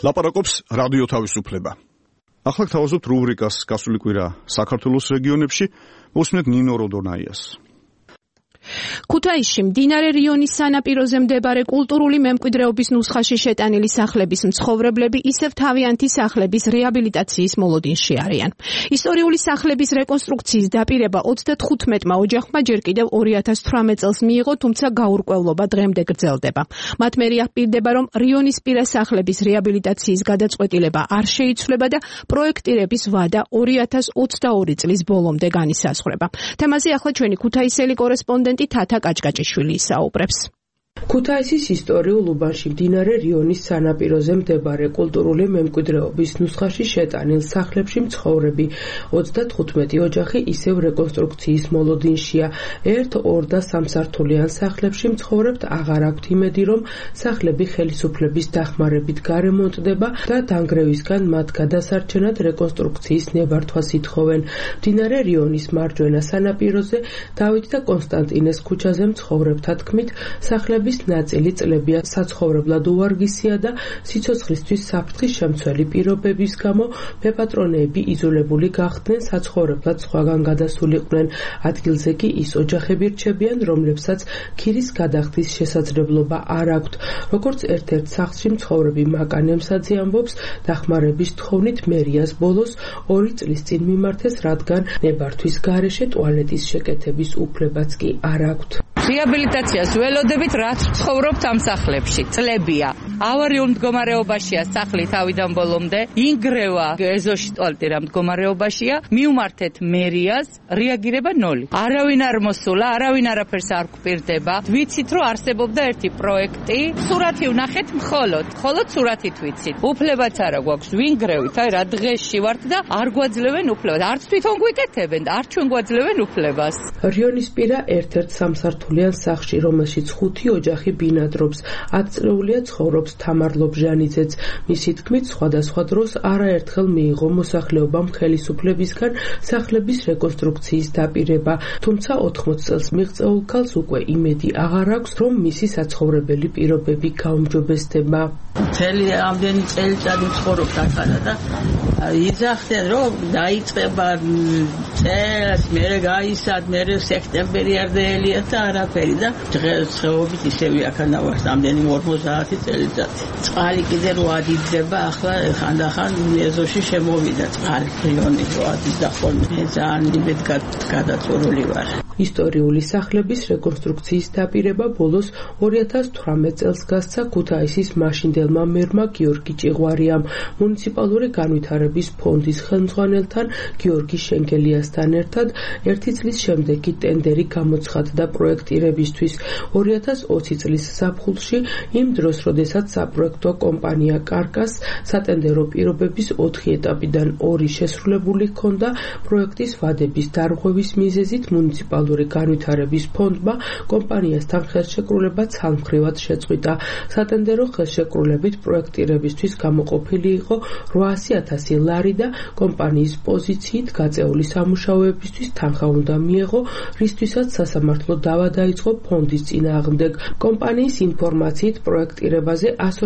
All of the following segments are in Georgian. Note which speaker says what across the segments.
Speaker 1: ლაპარაკობს რადიო თავისუფლება. ახლა გთავაზობთ რუბრიკას გასული კვირა საქართველოს რეგიონებში, მოსმენთ ნინო როდონაიას.
Speaker 2: ქუთაისში მდინარე რიონის სანაპიროზე მდებარე კულტურული მემკვიდრეობის ნუსხაში შეტანილი სახლების მცხოვრებლები ისევ თავიანთი სახლების რეაბილიტაციის მოლოდინში არიან. ისტორიული სახლების რეკონსტრუქციის დაპირება 35-მა ოჯახმა ჯერ კიდევ 2018 წელს მიიღო, თუმცა გაურკვევლობა დღემდე გრძელდება. მათ მერე აპირდება, რომ რიონისპირა სახლების რეაბილიტაციის გადაწყვეტილება არ შეიცვლება და პროექტირების ვადა 2022 წლის ბოლომდე განისაზღვრება. თემაზე ახლა ჩვენი ქუთაისელი კორესპონდენტი თათა კაჭკაჭიშვილი ისაუბრებს.
Speaker 3: ქუთაისის ისტორიულ უბანში მდინარე რიონის სანაპიროზე მდებარე კულტურული მემკვიდრეობის ნუსხაში შეტანილ სახლებში მცხოვრები 35 ოჯახი ისევ რეკონსტრუქციის მოლოდინშია. 1, 2 და 3 სართულიან სახლებში მცხოვრებთ აღარ აქვთ იმედი, რომ სახლები ხელისუფლების დახმარებით გარემონტდება და დანგრევისგან მათ გადასარჩენად რეკონსტრუქციის ნებართვას ითხოვენ. მდინარე რიონის მარჯვენა სანაპიროზე დავით და კონსტანტინეს ქუჩაზე მცხოვრებთა თქმით, სახლების ნაწილი წლებია საცხოვრებლად უვარგისია და სიცოცხლისთვის საფრთხის შემცველი პირობების გამო მეპატრონეები იზოლებული გახდნენ, საცხოვრებლად სხვაგან გადასულიყვნენ. ადგილზე კი ის ოჯახები რჩებიან, რომლებსაც ქირის გადახდის შესაძლებლობა არ აქვთ. როგორც ერთ-ერთ სახლში მცხოვრები მაკანემსაძე ამბობს, დახმარების თხოვნით მერიას ბოლოს 2 წლის წინ მიმართეს, რადგან ნებართვის გარეშე ტუალეტის შეკეთების უფლებაც კი არ აქვთ.
Speaker 4: რეაბილიტაციას ველოდებით, რაც ცხოვრობთ ამ სახლებში. წლებია. ავარიულ მდგომარეობაშია სახლი თავიდან ბოლომდე. ინგრევა ეზოში ტუალეტი რა მდგომარეობაშია. მიუმართეთ მერიას, რეაგირება 0. არავინ არ მოსულა, არავინ არაფერს არ გვპირდება. ვიცით, რომ არსებობდა ერთი პროექტი. სურათი ვნახეთ მხოლოდ სურათით ვიცით. უფლებაც არა გვაქვს ვინგრევით, აი რა დღეში ვართ და არ გვაძლევენ უფლებას. არც თვითონ გვიკეთებენ, არც ჩვენ გვაძლევენ უფლებას.
Speaker 3: რიონისპირა ერთ-ერთ სამსართულიან სახლში, რომელშიც 5 ოჯახი ბინადრობს. ათწლეულია ცხოვრობს თამარ ლობჟანიძეც. მისი თქმით, სხვადასხვა დროს არაერთხელ მიიღო მოსახლეობამ ხელისუფლებისგან სახლების რეკონსტრუქციის დაპირება, თუმცა 80 წელს მიღწეულ ქალს უკვე იმედი აღარ აქვს, რომ მისი საცხოვრებელი პირობები გაუმჯობესდება.
Speaker 5: მთელი ამდენი წელიწადი ცხოვრობ აქანა და იძახდნენ, რომ დაიწყება წელს, მერე გაისად, მერე სექტემბერი არ დაელია და არაფერი და დღესდღეობით ისევ აქანა ვარ ამდენი 50 წელიწადი. წყალი კიდე რო ადიდება, ახლა ხანდახან ეზოში შემოვიდა წყალი რიონი რო ადიდა ხოლმე. ძალიან იმედ გადაწურული ვარ.
Speaker 3: ისტორიული სახლების რეკონსტრუქციის დაპირება ბოლოს 2018 წელს გასცა ქუთაისის მაშინდელმა მერმა გიორგი ჭიღვარიამ. მუნიციპალური განვითარების ფონდის ხელმძღვანელთან გიორგი შენგელიასთან ერთად 1 წლის შემდეგ კი ტენდერი გამოცხადდა პროექტირებისთვის. 2020 წლის ზაფხულში, იმ დროს, როდესაც საპროექტო კომპანია კარკას სატენდერო პირობების 4 ეტაპიდან 2 შესრულებული ჰქონდა, პროექტის ვადების დარღვევის მიზეზით მუნიციპალური განვითარების ფონდმა კომპანიასთან ხელშეკრულება ცალმხრივად შეწყვიტა. სატენდერო ხელშეკრულებით პროექტირებისთვის გამოყოფილი იყო 800,000 ლარი და კომპანიის პოზიციით გაწეული სამუშაოებისთვის თანხა უნდა მიეღო, რისთვისაც სასამართლო დავა დაიწყო ფონდის წინააღმდეგ. კომპანიის ინფორმაციით პროექტირებაზე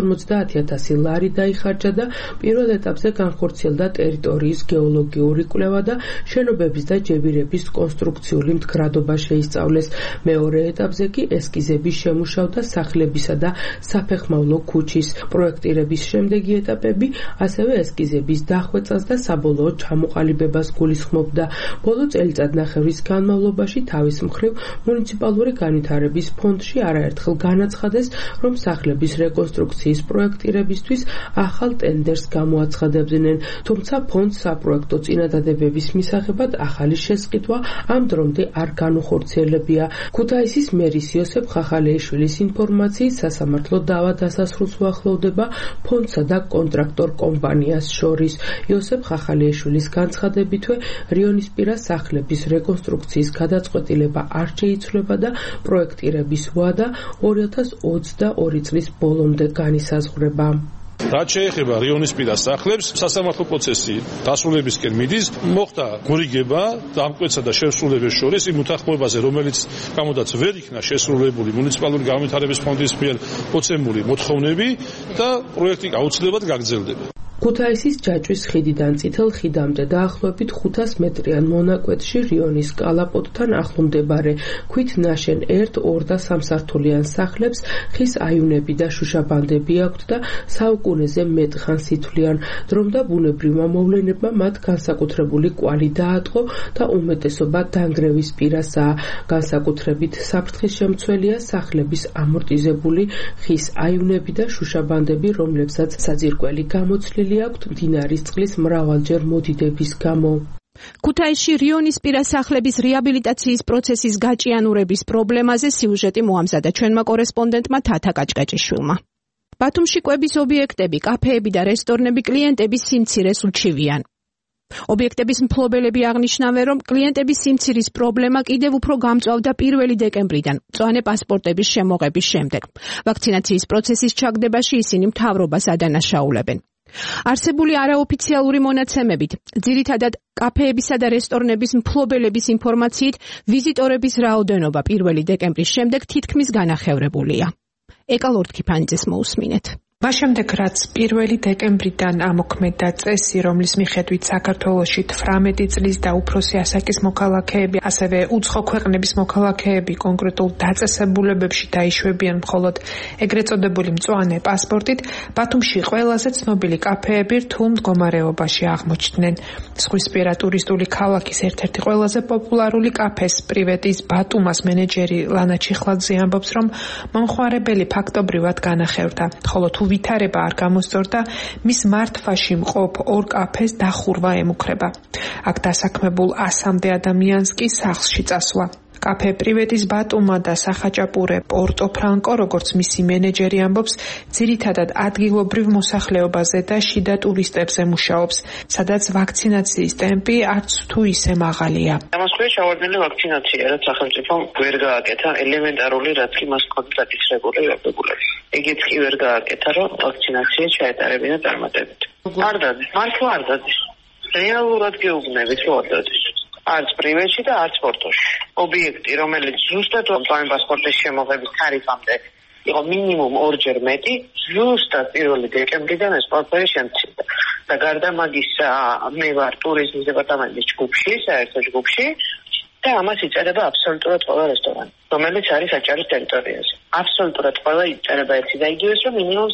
Speaker 3: 150,000 ლარი დაიხარჯა და პირველ ეტაპზე განხორციელდა ტერიტორიის გეოლოგიური კვლევა და შენობების და ჯებირების კონსტრუქციული მდგრადობა შეისწავლეს. მეორე ეტაპზე კი ესკიზების შემუშავდა სახლებისა და საფეხმავლო ქუჩის. პროექტირების შემდეგი ეტაპები ასევე ესკიზების დახვეწას და საბოლოო ჩამოყალიბებას გულისხმობდა. ბოლო წელიწადნახევრის განმავლობაში თავის მხრივ მუნიციპალური განვითარების ფონდში არაერთხელ განაცხადეს, რომ სახლების რეკონსტრუქციის პროექტირებისთვის ახალ ტენდერს გამოაცხადებდნენ, თუმცა ფონდს საპროექტო წინადადებების მისაღებად ახალი შესყიდვა ამ დრომდე არ განუხორციელებია. ქუთაისის მერის იოსებ ხახალეიშვილის ინფორმაციით, სასამართლო დავა დასასრულს უახლოვდება ფონდსა და კონტრაქტორ კომპანიას შორის. იოსებ ხახალეიშვილის განცხადებითვე, რიონისპირა სახლების რეკონსტრუქციის გადაწყვეტილება არ შეიცვლება და პროექტირების ვადა 2022 წლის ბოლომდე განისაზღვრება.
Speaker 6: რაც შეეხება რიონისპირა სახლებს, სასამართლო პროცესი დასრულებისკენ მიდის, მოხდა გორიგება დამკვეთსა და შესრულების შორის იმ უთანხმოებაზე, რომელიც გამოდაც ვერ იქნა შესრულებული მუნიციპალური განვითარების ფონდის მიერ მოცემული მოთხოვნები და პროექტი აუცილებლად გაგრძელდება.
Speaker 3: ქუთაისის ჯაჭვის ხიდიდან წითელ ხიდამდე დაახლოებით 500 მეტრიან მონაკვეთში რიონის კალაპოტთან ახლომდებარე ქვით ნაშენ 1, 2 და 3 სართულიან სახლებს ხის აივნები და შუშაბანდები აქვთ და საუკუნეზე მეტ ხანს ითვლიან. დრომ და ბუნებრივმა მოვლენებმა მათ განსაკუთრებული კვალი დაატყო და უმეტესობა დანგრევის პირასაა. განსაკუთრებით საფრთხისშემცველია სახლების ამორტიზებული ხის აივნები და შუშაბანდები, რომლებსაც საძირკველი გამოცვლილი აქვთ მდინარის წყლის მრავალჯერ მოდიდების გამო.
Speaker 2: ქუთაისში რიონისპირა სახლების რეაბილიტაციის პროცესის გაჭიანურების პრობლემაზე სიუჟეტი მოამზადა ჩვენმა კორესპონდენტმა თათა კაჭკაჭიშვილმა. ბათუმში კვების ობიექტები, კაფეები და რესტორნები კლიენტების სიმცირეს უჩივიან. ობიექტების მფლობელები აღნიშნავენ, რომ კლიენტების სიმცირის პრობლემა კიდევ უფრო გამწვავდა 1 დეკემბრიდან, მწვანე პასპორტების შემოღების შემდეგ. ვაქცინაციის პროცესის ჩაგდებაში ისინი მთავრობას ადანაშაულებენ. არსებული არაოფიციალური მონაცემებით, ძირითადად კაფეებისა და რესტორნების მფლობელების ინფორმაციით, ვიზიტორების რაოდენობა 1 დეკემბრის შემდეგ თითქმის განახევრებულია. ეკალორთქიფანიძეს მოусმინეთ.
Speaker 7: მას შემდეგ, რაც 1 დეკემბრიდან ამოქმედა წესი, რომლის მიხედვით საქართველოში 18 წლის და უფროსი ასაკის მოქალაქეები, ასევე უცხო ქვეყნების მოქალაქეები კონკრეტულ დაწესებულებებში დაიშვებიან მხოლოდ ეგრეთ წოდებული მწვანე პასპორტით, ბათუმში ყველაზე ცნობილი კაფეები რთულ მდგომარეობაში აღმოჩნდნენ. ზღვისპირა ტურისტული ქალაქის ერთ-ერთი ყველაზე პოპულარული კაფეს პრივეტის ბატუმას მენეჯერი ლანა ჩიხლაძე ამბობს, რომ მომხმარებელი ფაქტობრივად განახევრდა, ხოლო თუ ვითარება არ გამოსწორდა, მის მართვაში მყოფ 2 კაფეს დახურვა ემუქრება. აქ დასაქმებულ 100-მდე ადამიანს კი სახლში წასვლა. კაფე პრივეტის ბატუმა და სახაჭაპურე პორტო ფრანკო, როგორც მისი მენეჯერი ამბობს, ძირითადად ადგილობრივ მოსახლეობაზე და შიდა ტურისტებზე მუშაობს, სადაც ვაქცინაციის ტემპი არც თუ ისე მაღალია.
Speaker 8: ამასხვია ჩავარდნილი ვაქცინაცია, რაც სახელმწიფომ ვერ გააკეთა ელემენტარული, რაც კი მას ჰქონდა დაკისრებული რეგულები. ეგეც კი ვერ გააკეთა, რომ ვაქცინაცია ჩაეტარებინა წარმატებით. არ დადის, მართლა არ დადის. რეალურად გეუბნებით, რომ არ დადის. არც პრივეტში და არც პორტოში. ობიექტი, რომელიც ზუსტად მწვანე პასპორტის შემოღების თარიფამდე იყო მინიმუმ 2-ჯერ მეტი, ზუსტად 1 დეკემბრიდან ეს პორტფელი შემცირდა. და გარდა მაგისა, მე ვარ ტურიზმის დეპარტამენტის ჯგუფში, საერთო ჯგუფში, და ამას იწერება აბსოლუტურად ყველა რესტორანი, რომელიც არის აჭარის ტერიტორიაზე. აბსოლუტურად ყველა იწერება ერთი და იგივეს, რომ მინიმუმ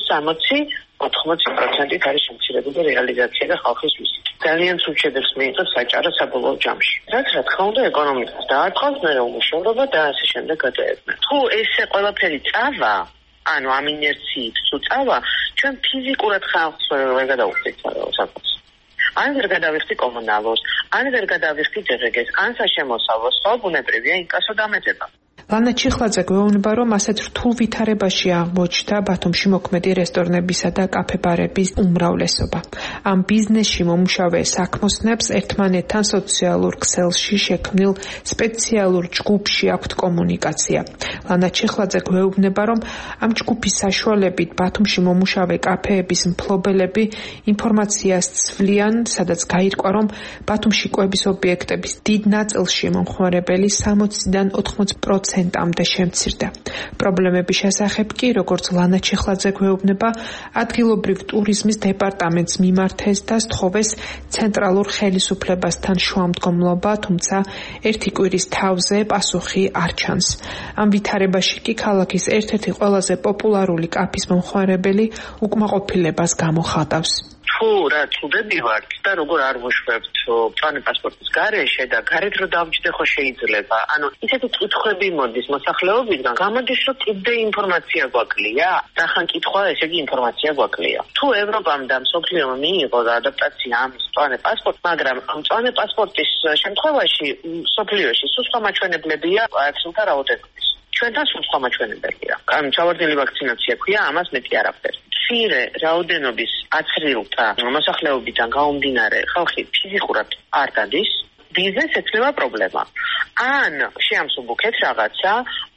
Speaker 8: 60-80% არის შემცირებული რეალიზაცია და ხალხის ვიზიტი. ძალიან სულ შედევს მიიღებს აჭარა საბოლოო ჯამში. რაც რა თქმა უნდა ეკონომიკას დაარტყავს, მერე უმუშევრობა და ასე შემდეგ გადაეცემა. თუ ესე ყველაფერი წავა, ანუ ამ ინერციით თუ წავა, ჩვენ ფიზიკურად ხალხს ვერ გადავუხდით საკუთს. ან ვერ გადავიხდი კომუნალურს, ან ვერ გადავიხდი ძეგლს, ან საშემოსავლოს, ხო ბუნებრივია ინკასო დამეტება.
Speaker 7: ლანა ჩიხლაძე გვეუბნება, რომ ასეთ რთულ ვითარებაში აღმოჩნდა ბათუმში მოქმედი რესტორნებისა და კაფე-ბარების უმრავლესობა. ამ ბიზნესში მომუშავე საქმოსნებს ერთმანეთთან სოციალურ ქსელში შექმნილ სპეციალურ ჯგუფში აქვთ კომუნიკაცია. ლანა ჩიხლაძე გვეუბნება, რომ ამ ჯგუფის საშუალებით ბათუმში მომუშავე კაფეების მფლობელები ინფორმაციას ცვლიან, სადაც გაირკვა, რომ ბათუმში კვების ობიექტების დიდ ნაწილში მომხმარებელი 60-დან 80%-მდე შემცირდა. პრობლემების შესახებ კი, როგორც ლანა ჩიხლაძე გვეუბნება, ადგილობრივ ტურიზმის დეპარტამენტს მიმართეს და სთხოვეს ცენტრალურ ხელისუფლებასთან შუამდგომლობა, თუმცა ერთი კვირის თავზე პასუხი არ ჩანს. ამ ვითარებაში კი ქალაქის ერთ-ერთი ყველაზე პოპულარული კაფის მომხმარებელი უკმაყოფილებას გამოხატავს.
Speaker 8: თუ რა წვდები ვართ და როგორ არ ვუშვებთ მწვანე პასპორტის გარეშე და გარეთ რო დავჯდე ხო შეიძლება. ანუ ისეთი კითხვები მოდის მოსახლეობისგან, გამოდის რომ კიდე ინფორმაცია გვაკლია, და ხან კითხვა ესე იგი ინფორმაცია გვაკლია. თუ ევროპამ და მსოფლიომ მიიღო და ადაპტაცია ამის მწვანე პასპორტ, მაგრამ მწვანე პასპორტის შემთხვევაში მსოფლიოში სხვა მაჩვენებლებია აცხელთა რაოდენობის. ჩვენთან სხვა მაჩვენებელია. ანუ ჩავარდნილი ვაქცინაცია ქვია, ამას მეტი არაფერი. მცირე რაოდენობის აცრილთა მოსახლეობიდან გამომდინარე ხალხი ფიზიკურად არ დადის, ბიზნეს ეცლება პრობლემა. ან შეამსუბუქეთ რაღაცა,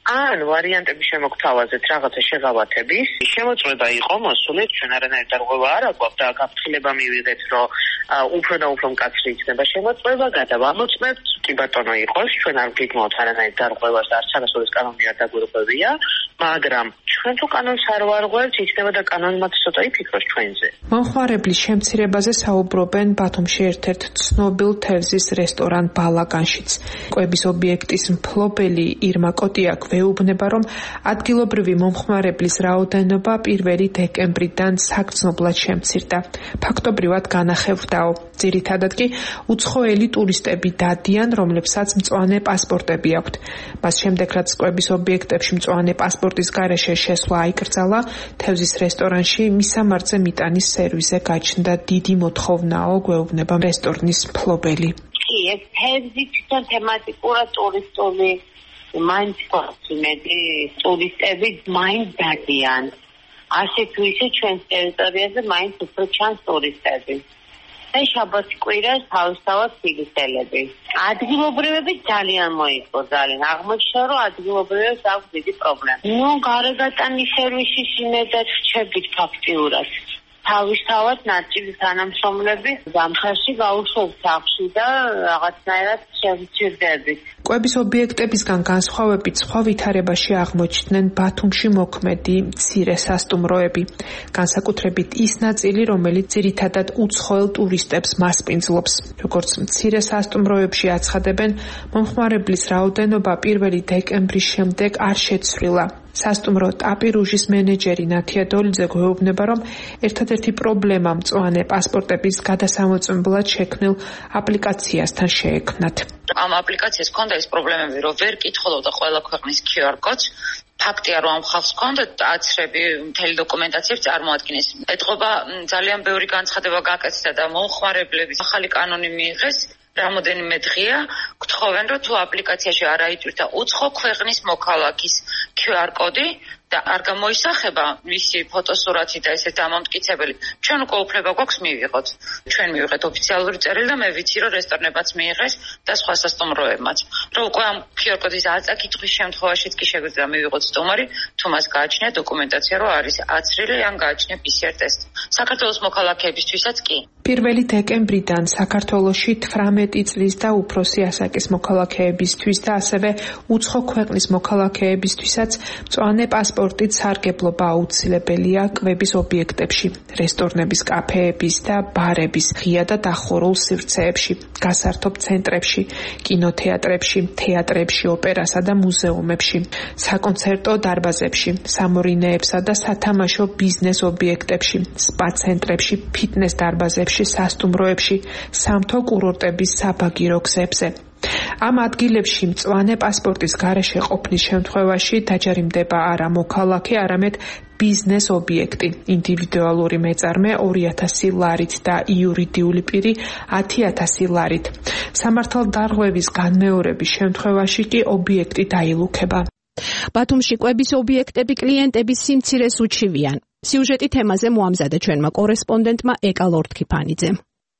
Speaker 8: ან ვარიანტები შემოგთავაზეთ რაღაცა შეღავათების. შემოწმება იყო მოსული, ჩვენ არანაირი დარღვევა არ აქვს და გაფრთხილება მივიღეთ, რომ უფრო და უფრო მკაცრი იქნება შემოწმება, გადავამოწმებთ. კი ბატონო იყოს, ჩვენ არ გიგმოთ არანაირი დარღვევას, არც არასოდეს კანონი არ დაგვირღვევია, მაგრამ ჩვენ თუ კანონს არ ვარღვევთ, იქნება და კანონი მათ ცოტა იფიქროს ჩვენზე.
Speaker 7: მომხმარებლის შემცირებაზე საუბრობენ ბათუმში ერთ-ერთ ცნობილ თევზის რესტორან ბალაკანშიც. კვების ობიექტის მფლობელი ირმა კოტია გვეუბნება, რომ ადგილობრივი მომხმარებლის რაოდენობა 1 დეკემბრიდან საგრძნობლად შემცირდა. ფაქტობრივად განახევრდაო. ძირითადად კი უცხოელი ტურისტები დადიან, რომლებსაც მწვანე პასპორტები აქვთ. მას შემდეგ, რაც კვების ობიექტებში მწვანე პასპორტის გარეშე შესვლა აიკრძალა, თევზის რესტორანში მისამართზე მიტანის სერვისზე გაჩნდა დიდი მოთხოვნაო, გვეუბნება რესტორნის მფლობელი.
Speaker 9: კი, ეს თევზი თვითონ თემატიკურად ტურისტული მაინც კონსუმენტი ტურისტები მაინც დადიან. ასე თუ ისე ჩვენს ტერიტორიაზე მაინც უფრო ჩანს ტურისტები. და შაბათი კვირას თავისთავად სიგრძელები. ადგილობრივები ძალიან მოიყო, ძალიან. აღმოჩნდა, რომ ადგილობრივებს აქვს დიდი პრობლემა. გარეგატანის სერვისი იმედად რჩებით ფაქტიურად. თავისთავად ნაწილი თანამშრომლები ზამთარში გაუშვებს სახლში და რაღაცნაირად შევჭირდებით.
Speaker 7: კვების ობიექტებისგან განსხვავებით სხვა ვითარებაში აღმოჩნდნენ ბათუმში მოქმედი მცირე სასტუმროები. განსაკუთრებით ის ნაწილი, რომელიც ძირითადად უცხოელ ტურისტებს მასპინძლობს. როგორც მცირე სასტუმროებში აცხადებენ, მომხმარებლის რაოდენობა 1 დეკემბრის შემდეგ არ შეცვლილა. სასტუმრო ტაპირუჟის მენეჯერი ნათია დოლიძე გვეუბნება, რომ ერთადერთი პრობლემა მწვანე პასპორტების გადასამოწმებლად შექმნილ აპლიკაციასთან შეექმნათ.
Speaker 10: ამ აპლიკაციას ჰქონდა ეს პრობლემები, რომ ვერ კითხულობდა ყველა ქვეყნის QR კოდს. ფაქტია, რომ ამ ხალხს ჰქონდა აცრები მთელი დოკუმენტაციებს წარმოადგენს. ეთყობა ძალიან ბევრი განცხადება გაკეთდა და მომხმარებლების ახალი კანონი მიიღეს. რამოდენიმე დღეა გთხოვენ, რომ თუ აპლიკაციაში არ აიწვირთა უცხო ქვეყნის მოქალაქის QR კოდი და არ გამოისახება მისი ფოტოსურათი და ესეთ დამამტკიცებელი, ჩვენ უკვე უფლება გვაქვს მივიღოთ. ჩვენ მივიღეთ ოფიციალური წერილი და მე ვიცი, რომ რესტორნებაც მიიღეს და სხვა სასტუმროებმაც. რომ უკვე ამ QR კოდის აწაკითხვის შემთხვევაშიც კი შეგვიძლია მივიღოთ სტუმარი, თუ მას გააჩნია დოკუმენტაცია, რომ არის აცრილი ან გააჩნია PCR ტესტი. საქართველოს მოქალაქეებისთვისაც კი.
Speaker 7: 1 დეკემბრიდან საქართველოში 18 წლის და უფროსი ასაკის მოქალაქეებისთვის და ასევე უცხო ქვეყნის მოქალაქეებისთვისაც მწვანე პასპორტით სარგებლობა აუცილებელია კვების ობიექტებში, რესტორნების, კაფეების და ბარების, ღია და დახურულ სივრცეებში, გასართობ ცენტრებში, კინოთეატრებში, თეატრებში, ოპერასა და მუზეუმებში, საკონცერტო დარბაზებში, სამორინეებსა და სათამაშო ბიზნეს ობიექტებში, სპა ცენტრებში, ფიტნეს დარბაზებში, სასტუმროებში, სამთო კურორტების საბაგირო გზებზე. ამ ადგილებში მწვანე პასპორტის გარეშე ყოფნის შემთხვევაში დაჯერიმდება არა მოქალაქე, არამედ ბიზნეს ობიექტი, ინდივიდუალური მეწარმე 2000 ლარით და იურიდიული პირი 10000 ლარით. სამართალდარღვევის განმეორების შემთხვევაში კი ობიექტი დაილუქება.
Speaker 2: ბათუმში კვების ობიექტები კლიენტების სიმცირეს უჩივიან. სიუჟეტი თემაზე მოამზადა ჩვენმა კორესპონდენტმა ეკა ლორთქიფანიძემ.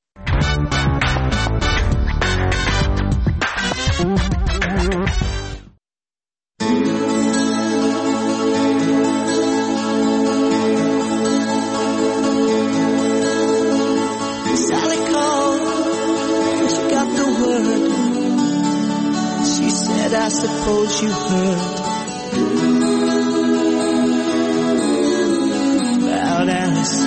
Speaker 11: Sally called, she got the word. She said, I suppose you heard about Alice.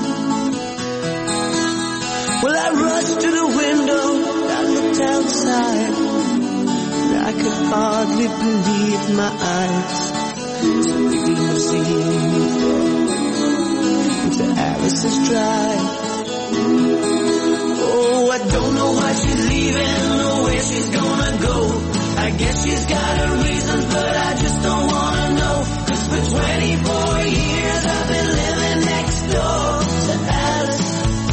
Speaker 11: Well, I rushed to the window, I looked outside, and I could hardly believe my eyes. So the limousine into Alice's drive. Oh, I don't know why she's leaving or where she's gonna go. I guess she's got her reasons, but I just don't wanna know. 'Cause for 24 years I've been living next door to Alice.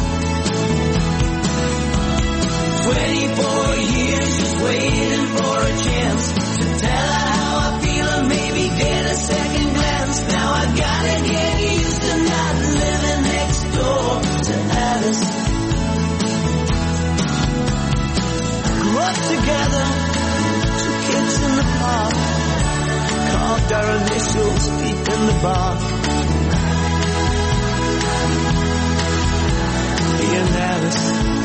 Speaker 11: 24 years just waiting for a chance to tell her how I feel or maybe get a second glance. Now I gotta get used to not living next door to Alice. roots deep in the bark. And Alice,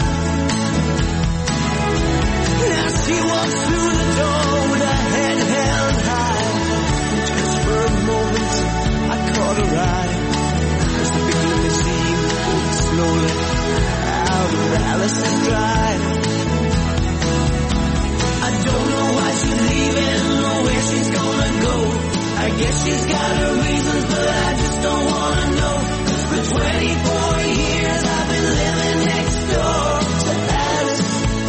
Speaker 11: now she walks through the door with her head held high. Just for a moment I caught her eye as the big limousine moved slowly out of Alice's drive. I don't know why she's leaving or where she's gonna go. I guess she's got her reasons, but I just don't wanna know. 'Cause for 24 years I've been living next door to Alice.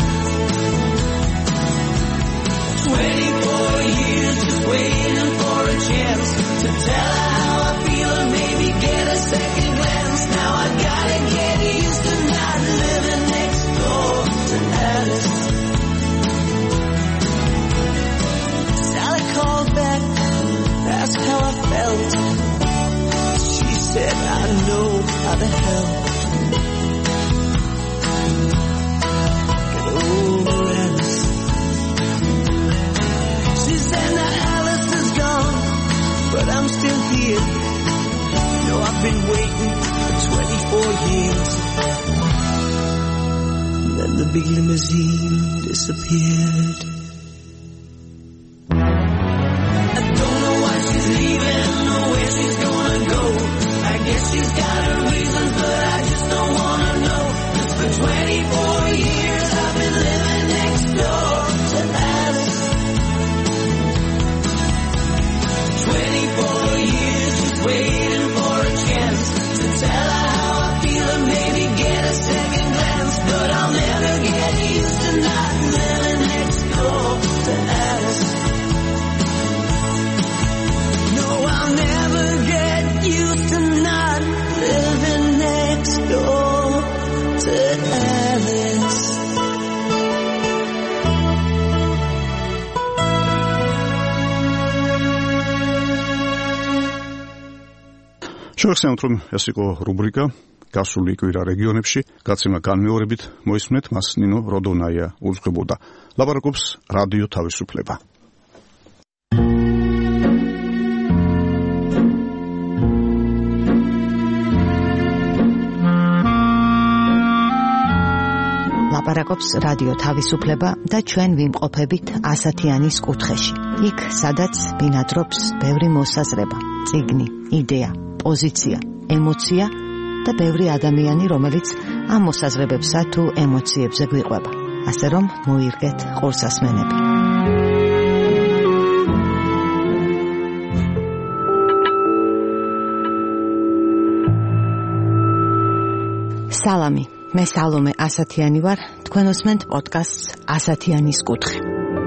Speaker 11: 24 years just waiting for a chance to tell her how I feel and maybe get a second glance. Now I gotta get used to not living next door to Alice. Sally called back, asked how I felt. She said, I know how to help. Get over Alice. She said now Alice is gone, but I'm still here. You know I've been waiting for 24 years. And then the big limousine disappeared. I don't know why she's leaving or where she's gonna go. I guess she's got her reasons, but I just don't wanna know. 'Cause for 24 years I've been living next door to Alice. 24 years just waiting for a chance to tell her how I feel and maybe get a second glance. But I'll never get used to not living next door to Alice. No, I'll never get used to not living next door to Alice.
Speaker 1: შევახსენოთ, რომ ეს იყო რუბრიკა გასული კვირა რეგიონებში, გაცემა განმეორებით მოისმენთ, მას ნინო როდონაია უძღვებოდა. ლაპარაკობს რადიო თავისუფლება.
Speaker 12: ლაპარაკობს რადიო თავისუფლება და ჩვენ ვიმყოფებით ასათიანის კუთხეში. იქ, სადაც ბინადრობს ბევრი მოსაზრება, წიგნი, იდეა, პოზიცია, ემოცია და ბევრი ადამიანი, რომელიც ამ მოსაზრებებსა თუ ემოციებზე გვიყვება. ასე რომ მოირგეთ ყურსასმენები. სალამი, მე სალომე ასათიანი ვარ, თქვენ უსმენთ პოდკასტს ასათიანის კუთხე.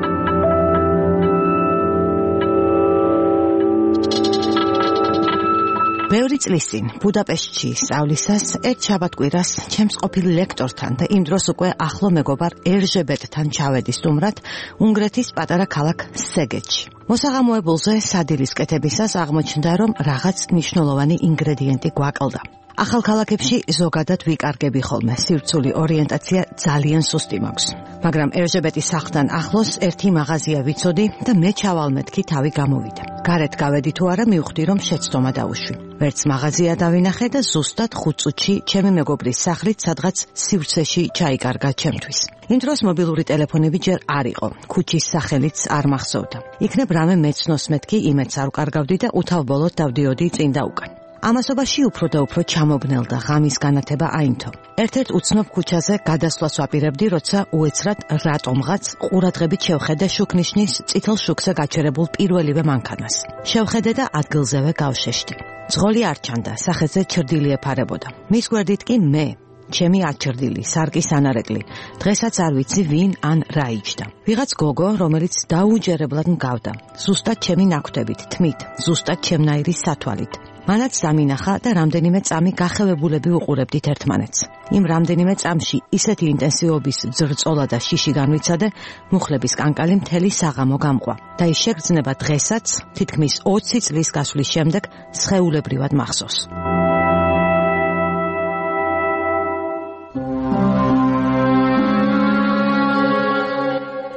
Speaker 12: ბევრი წლის წინ ბუდაპეშტში სწავლისას ერთ შაბათკვირას ჩემს ყოფილ ლექტორთან და იმ დროს უკვე ახლო მეგობარ ერჟებეტთან ჩავედი სტუმრად უნგრეთის პატარა ქალაქ სეგეთში. მოსაღამოებულზე სადილის კეთებისას აღმოჩნდა, რომ რაღაც მნიშვნელოვანი ინგრედიენტი გვაკლდა. ახალ ქალაქებში ზოგადად ვიკარგები ხოლმე, სივრცული ორიენტაცია ძალიან სუსტი მაქვს. მაგრამ ერჟებეტის სახლთან ახლოს ერთი მაღაზია ვიცოდი და მე ჩავალმეთქი თავი გამოვიდა. გარეთ გავედი თუ არა, მივხვდი, რომ შეცდომა დაუშვი. ვერც მაღაზია დავინახე და ზუსტად 5 წუთში ჩემი მეგობრის სახლით სადღაც სივრცეში ჩაიკარგა ჩემთვის. იმ დროს მობილური ტელეფონები ჯერ არ იყო, ქუჩის სახელიც არ მახსოვდა. იქნებ რამე მეცნოს მეთქი, იმედს არ ვკარგავდი და უთავბოლოდ დავდიოდი წინ და უკან. ამასობაში უფრო და უფრო ჩამობნელდა ღამის განათება აინთო. ერთ-ერთ უცნობ ქუჩაზე გადასვლას ვაპირებდი, როცა უეცრად რატომღაც ყურადღებით შევხედე შუქნიშნის წითელ შუქზე გაჩერებულ პირველივე მანქანას. შევხედე და ადგილზევე გავშეშდი. ძღოლი არ ჩანდა, სახეზე ჩრდილი ეფარებოდა. მის გვერდით კი მე, ჩემი აჩრდილი, სარკის ანარეკლი. დღესაც არ ვიცი ვინ ან რა იჯდა. ვიღაც გოგო, რომელიც დაუჯერებლად მგავდა. ზუსტად ჩემი ნაკვთებით, თმით, ზუსტად ჩემნაირი სათვალით. მანაც დამინახა და რამდენიმე წამი გახევებულები უყურებდით ერთმანეთს. იმ რამდენიმე წამში ისეთი ინტენსივობის ძრწოლა და შიში განვიცადე, მუხლების კანკალი მთელი საღამო გამყვა. და ის შეგრძნება დღესაც, თითქმის 20 წლის გასვლის შემდეგ, სხეულებრივად მახსოვს.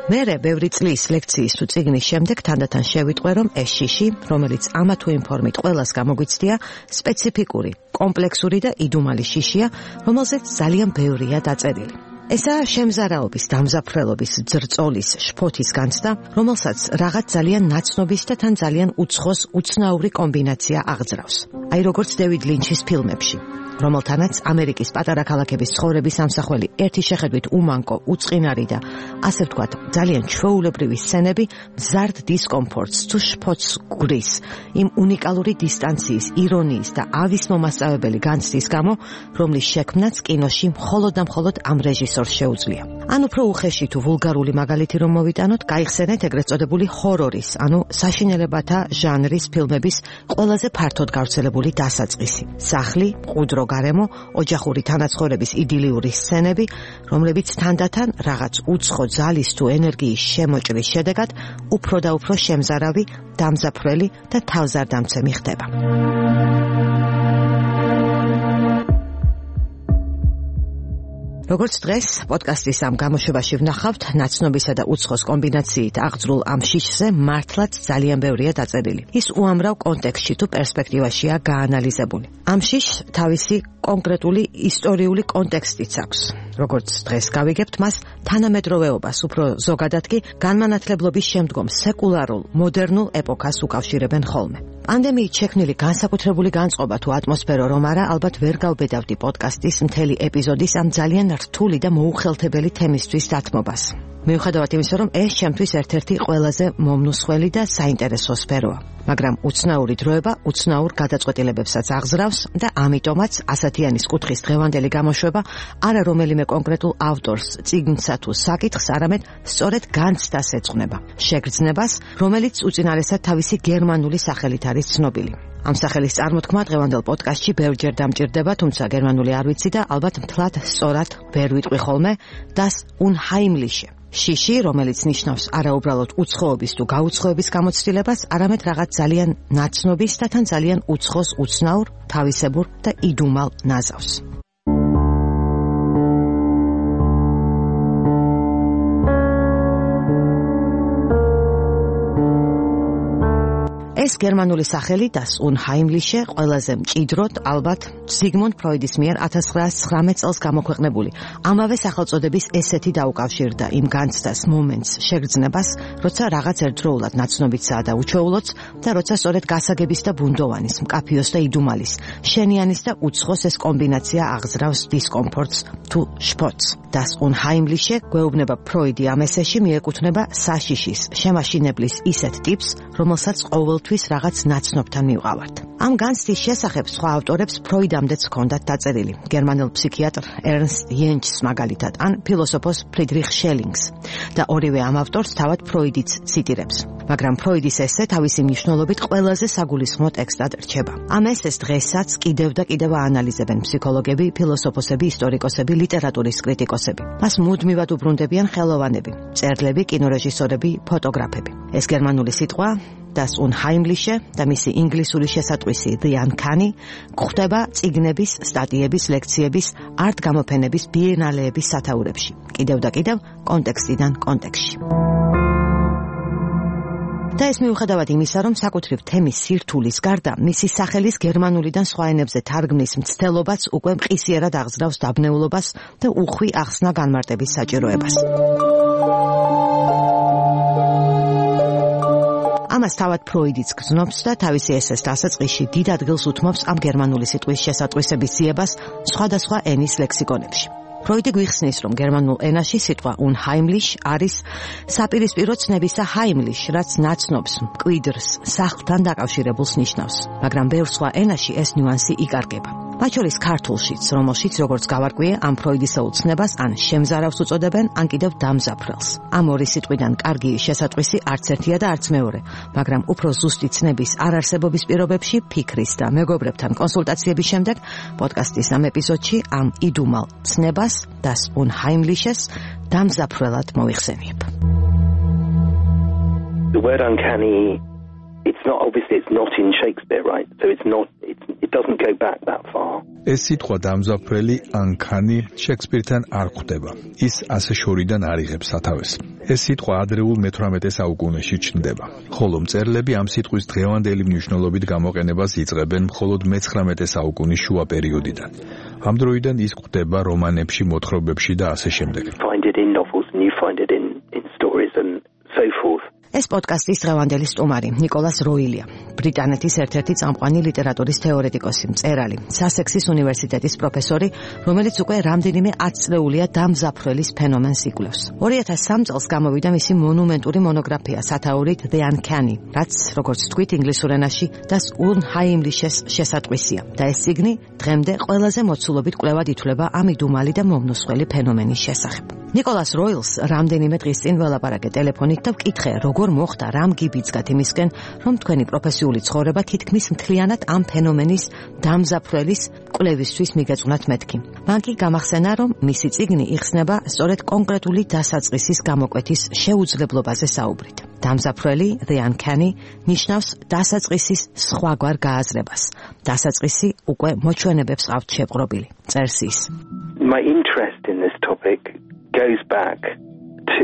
Speaker 12: მერე ბევრი წლის ლექციის თუ წიგნის შემდეგ თანდათან შევიტყვე, რომ ეს შიში, რომელიც ამა თუ იმ ფორმით ყველას გამოგვიცდია, სპეციფიკური, კომპლექსური და იდუმალი შიშია, რომელზეც ძალიან ბევრია დაწერილი. ესაა შემზარაობის, დამზაფრელობის, ძრწოლის, შფოთის განცდა, რომელსაც რაღაც ძალიან ნაცნობის და თან ძალიან უცხოს, უცნაური კომბინაცია აღძრავს. აი როგორც დევიდ ლინჩის ფილმებში, რომელთანაც ამერიკის პატარა ქალაქების ცხოვრების ამსახველი ერთი შეხედვით უმანკო, უწყინარი და ასე ვთქვათ, ძალიან ჩვეულებრივი სცენები მზარდ დისკომფორტს თუ შფოთს გვრის, იმ უნიკალური დისტანციის, ირონიის და ავის მომასწავებელი განცდის გამო, რომლის შექმნაც კინოში მხოლოდ და მხოლოდ ამ რეჟისორს შეუძლია. ან უფრო უხეში თუ ვულგარული მაგალითი რომ მოვიტანოთ, გაიხსენეთ ეგრეთ წოდებული ჰორორის, ანუ საშინელებათა ჟანრის ფილმების ყველაზე ფართოდ გავრცელებული დასაწყისი. სახლი, მყუდრო გარემო, ოჯახური თანაცხოვრების იდილიური სცენები, რომლებიც თანდათან რაღაც უცხო ძალის თუ ენერგიის შემოჭრის შედეგად უფრო და უფრო შემზარავი, დამზაფრელი და თავზარდამცემი ხდება. როგორც დღეს პოდკასტის ამ გამოშვებაში ვნახავთ, ნაცნობისა და უცხოს კომბინაციით აღძრულ ამ შიშზე მართლაც ძალიან ბევრია დაწერილი. ის უამრავ კონტექსტში თუ პერსპექტივაშია გაანალიზებული. ამ შიშს თავისი კონკრეტული ისტორიული კონტექსტიც აქვს. როგორც დღეს გავიგებთ, მას თანამედროვეობას, უფრო ზოგადად კი განმანათლებლობის შემდგომ სეკულარულ, მოდერნულ ეპოქას უკავშირებენ ხოლმე. პანდემიით შექმნილი განსაკუთრებული განწყობა თუ ატმოსფერო რომ არა, ალბათ ვერ გავბედავდი პოდკასტის მთელი ეპიზოდის ამ ძალიან რთული და მოუხელთებელი თემისთვის დათმობას. მიუხედავად იმისა, რომ ეს ჩემთვის ერთ-ერთი ყველაზე მომნუსხველი და საინტერესო სფეროა. მაგრამ უცნაური დროება უცნაურ გადაწყვეტილებებსაც აღზრავს და ამიტომაც ასათიანის კუთხის დღევანდელი გამოშვება არა რომელიმე კონკრეტულ ავტორს, წიგნსა თუ საკითხს, არამედ სწორედ განცდას ეძღვნება. შეგრძნებას, რომელიც უწინარესად თავისი გერმანული სახელით არის ცნობილი. ამ სახელის წარმოთქმა დღევანდელ პოდკასტში ბევრჯერ დამჭირდება, თუმცა გერმანული არ ვიცი და ალბათ მთლად სწორად ვერ ვიტყვი ხოლმე das Unheimliche. შიში, რომელიც ნიშნავს არა უბრალოდ უცხოობის თუ გაუცხოების გამოცდილებას, არამედ რაღაც ძალიან ნაცნობის და თან ძალიან უცხოს, უცნაურ, თავისებურ და იდუმალ ნაზავს. ეს გერმანული სახელი das Unheimliche ყველაზე მჭიდროდ ალბათ ზიგმუნდ ფროიდის მიერ 1919 წელს გამოქვეყნებული ამავე სახელწოდების ესეთი დაუკავშირდა იმ განცდას მომენტს შეგრძნებას, როცა რაღაც ერთდროულად ნაცნობიცაა და უჩვეულოც და როცა სწორედ გასაგების და ბუნდოვანის, მკაფიოს და იდუმალის, შენიანის და უცხოს ეს კომბინაცია აღზრავს დისკომფორტს თუ შფოთს. das Unheimliche გვეუბნება ფროიდი ამ ესეში მიეკუთვნება საშიშის, შემაშინებლის ისეთ ტიპს, რომელსაც ყოველთვის რაღაც ნაცნობთან მივყავართ. ამ განცდის შესახებ სხვა ავტორებს ფროიდამდეც ჰქონდათ დაწერილი. გერმანელ ფსიქიატრ ერნსტ იენჩს მაგალითად, ან ფილოსოფოს ფრიდრიხ შელინგს და ორივე ამ ავტორს თავად ფროიდიც ციტირებს. მაგრამ ფროიდის ესე თავისი მნიშვნელობით ყველაზე საგულისხმო ტექსტად რჩება. ამ ესეს დღესაც კიდევ და კიდევ აანალიზებენ ფსიქოლოგები, ფილოსოფოსები, ისტორიკოსები, ლიტერატურის კრიტიკოსები. მას მუდმივად უბრუნდებიან ხელოვანები, მწერლები, კინორეჟისორები, ფოტოგრაფები. ეს გერმანული სიტყვა das Unheimliche და მისი ინგლისური შესატყვისი the uncanny გვხვდება წიგნების, სტატიების, ლექციების, არტ გამოფენების, ბიენალეების სათაურებში. კიდევ და კიდევ კონტექსტიდან კონტექსტში. და ეს მიუხედავად იმისა, რომ საკუთრივ თემის სირთულის გარდა, მისი სახელის გერმანულიდან სხვა ენებზე თარგმნის მცდელობაც უკვე მყისიერად აღზრავს დაბნეულობას და უხვი ახსნა განმარტების საჭიროებას. ამას თავად ფროიდიც გრძნობს და თავისი ესეს დასაწყისში დიდ ადგილს უთმობს ამ გერმანული სიტყვის შესატყვისების ძიებას სხვადასხვა ენის ლექსიკონებში. ფროიდი გვიხსნის, რომ გერმანულ ენაში სიტყვა Unheimlich არის საპირისპირო ცნებისა Heimlich, რაც ნაცნობს, მკვიდრს, სახლთან დაკავშირებულს ნიშნავს. მაგრამ ბევრ სხვა ენაში ეს ნიუანსი იკარგება. მათ შორის ქართულშიც, რომელშიც როგორც გავარკვიე, ამ ფროიდისეულ ცნებას ან შემზარავს უწოდებენ, ან კიდევ დამზაფრელს. ამ ორი სიტყვიდან კარგი შესატყვისი არც ერთია და არც მეორე, მაგრამ უფრო ზუსტი ცნების არარსებობის პირობებში ფიქრის და მეგობრებთან კონსულტაციების შემდეგ პოდკასტის ამ ეპიზოდში ამ იდუმალ ცნებას das Unheimliches დამზაფრელად მოიხსენიებ.
Speaker 13: The word uncanny, it's not in Shakespeare, right? So it's doesn't go back that far.
Speaker 14: ეს სიტყვა დამზაფრელი uncanny შექსპირთან არ ხვდება. ის ასე შორიდან არ იღებს სათავეს. ეს სიტყვა ადრეულ მე-18 საუკუნეში ჩნდება. ხოლო მწერლები ამ სიტყვის დღევანდელი მნიშვნელობით გამოყენებას იწყებენ მხოლოდ მე-19 საუკუნის შუა პერიოდიდან. ამ დროიდან ის ხვდება რომანებში, მოთხრობებში და ასე შემდეგ.
Speaker 13: Find it in novels and you find it in stories and so forth.
Speaker 12: ეს პოდკასტის დღევანდელი სტუმარი ნიკოლას როილია, ბრიტანეთის ერთ-ერთი წამყვანი ლიტერატურის თეორეტიკოსი, მწერალი, სასექსის უნივერსიტეტის პროფესორი, რომელიც უკვე რამდენიმე 10 წლეულია დამზაფრველის ფენომენს იკვლევს. 2003 წელს გამოვიდა მისი მონუმენტური მონოგრაფია სათაურით The Uncanny, რაც, როგორც თქვით ინგლისურ ენაში, das Unheimliches შესატყვისია. და ეს წიგნი დღემდე ყველაზე მოცულობით კვლევად ითვლება ამ იდუმალი და მომნუსხველი ფენომენის შესახებ. ნიკოლას როილს რამდენიმე დღის წინ ველაპარაკე ტელეფონით და ვკითხე, როგორ მოხდა, რამ გიბიძგათ იმისკენ, რომ თქვენი პროფესიული ცხოვრება თითქმის მთლიანად ამ ფენომენის დამზაფრველის კვლევისთვის მიგეწუნათ მეთქი. მან კი გამახსენა, რომ მისი წიგნი იხსნება სწორედ კონკრეტული დასაწყისის გამოკვეთის შეუძლებლობაზე საუბრით. დამზაფრველი, The Uncanny, ნიშნავს დასაწყისის სხვაგვარ გააზრებას. დასაწყისი უკვე მოჩვენებებს ყავთ შეპყრობილი. წერს ის.
Speaker 13: My interest in this topic goes back to,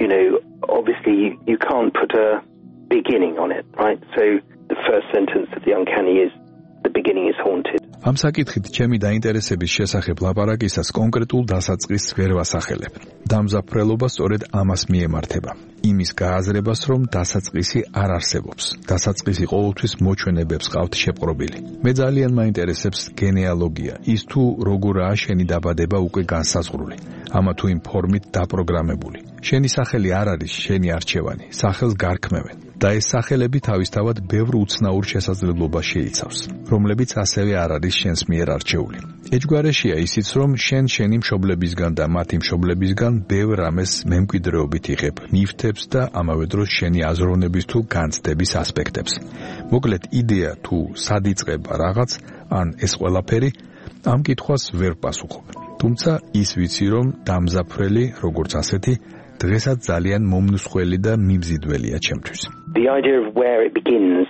Speaker 13: obviously you can't put a beginning on it, right? So the first sentence of The Uncanny is, the beginning is haunted.
Speaker 14: ამ საკითხით ჩემი დაინტერესების შესახებ ლაპარაკისას კონკრეტულ დასაწყისს ვერ ვასახელებ. დამზაფრელობა სწორედ ამას მიემართება. იმის გააზრებას, რომ დასაწყისი არ არსებობს. დასაწყისი ყოველთვის მოჩვენებებს ყავთ შეპყრობილი. მე ძალიან მაინტერესებს გენეალოგია, ის თუ როგორაა შენი დაბადება უკვე განსაზღვრული, ამა თუ იმ ფორმით დაპროგრამებული. შენი სახელი არ არის შენი არჩევანი, სახელს გარქმევენ. და ეს სახელები თავისთავად ბევრ უცნაურ შესაძლებლობას შეიცავს, რომლებიც ასევე არ არის შენს მიერ არჩეული. ეჯგვარეშია ისიც, რომ შენი მშობლებისგან და მათი მშობლებისგან ბევრ რამეს მემკვიდრეობით იღებ, ნივთებს და ამავე დროს შენი აზროვნების თუ განცდების ასპექტებს. მოკლედ, იდეა თუ სად იწყება რაღაც, ან ეს ყველაფერი, ამ კითხვას ვერ პასუხობ. თუმცა ის ვიცი, რომ დამზაფრელი, როგორც ასეთი, დღესაც ძალიან მომნუსხველი და მიმზიდველია ჩემთვის.
Speaker 13: The idea of where it begins,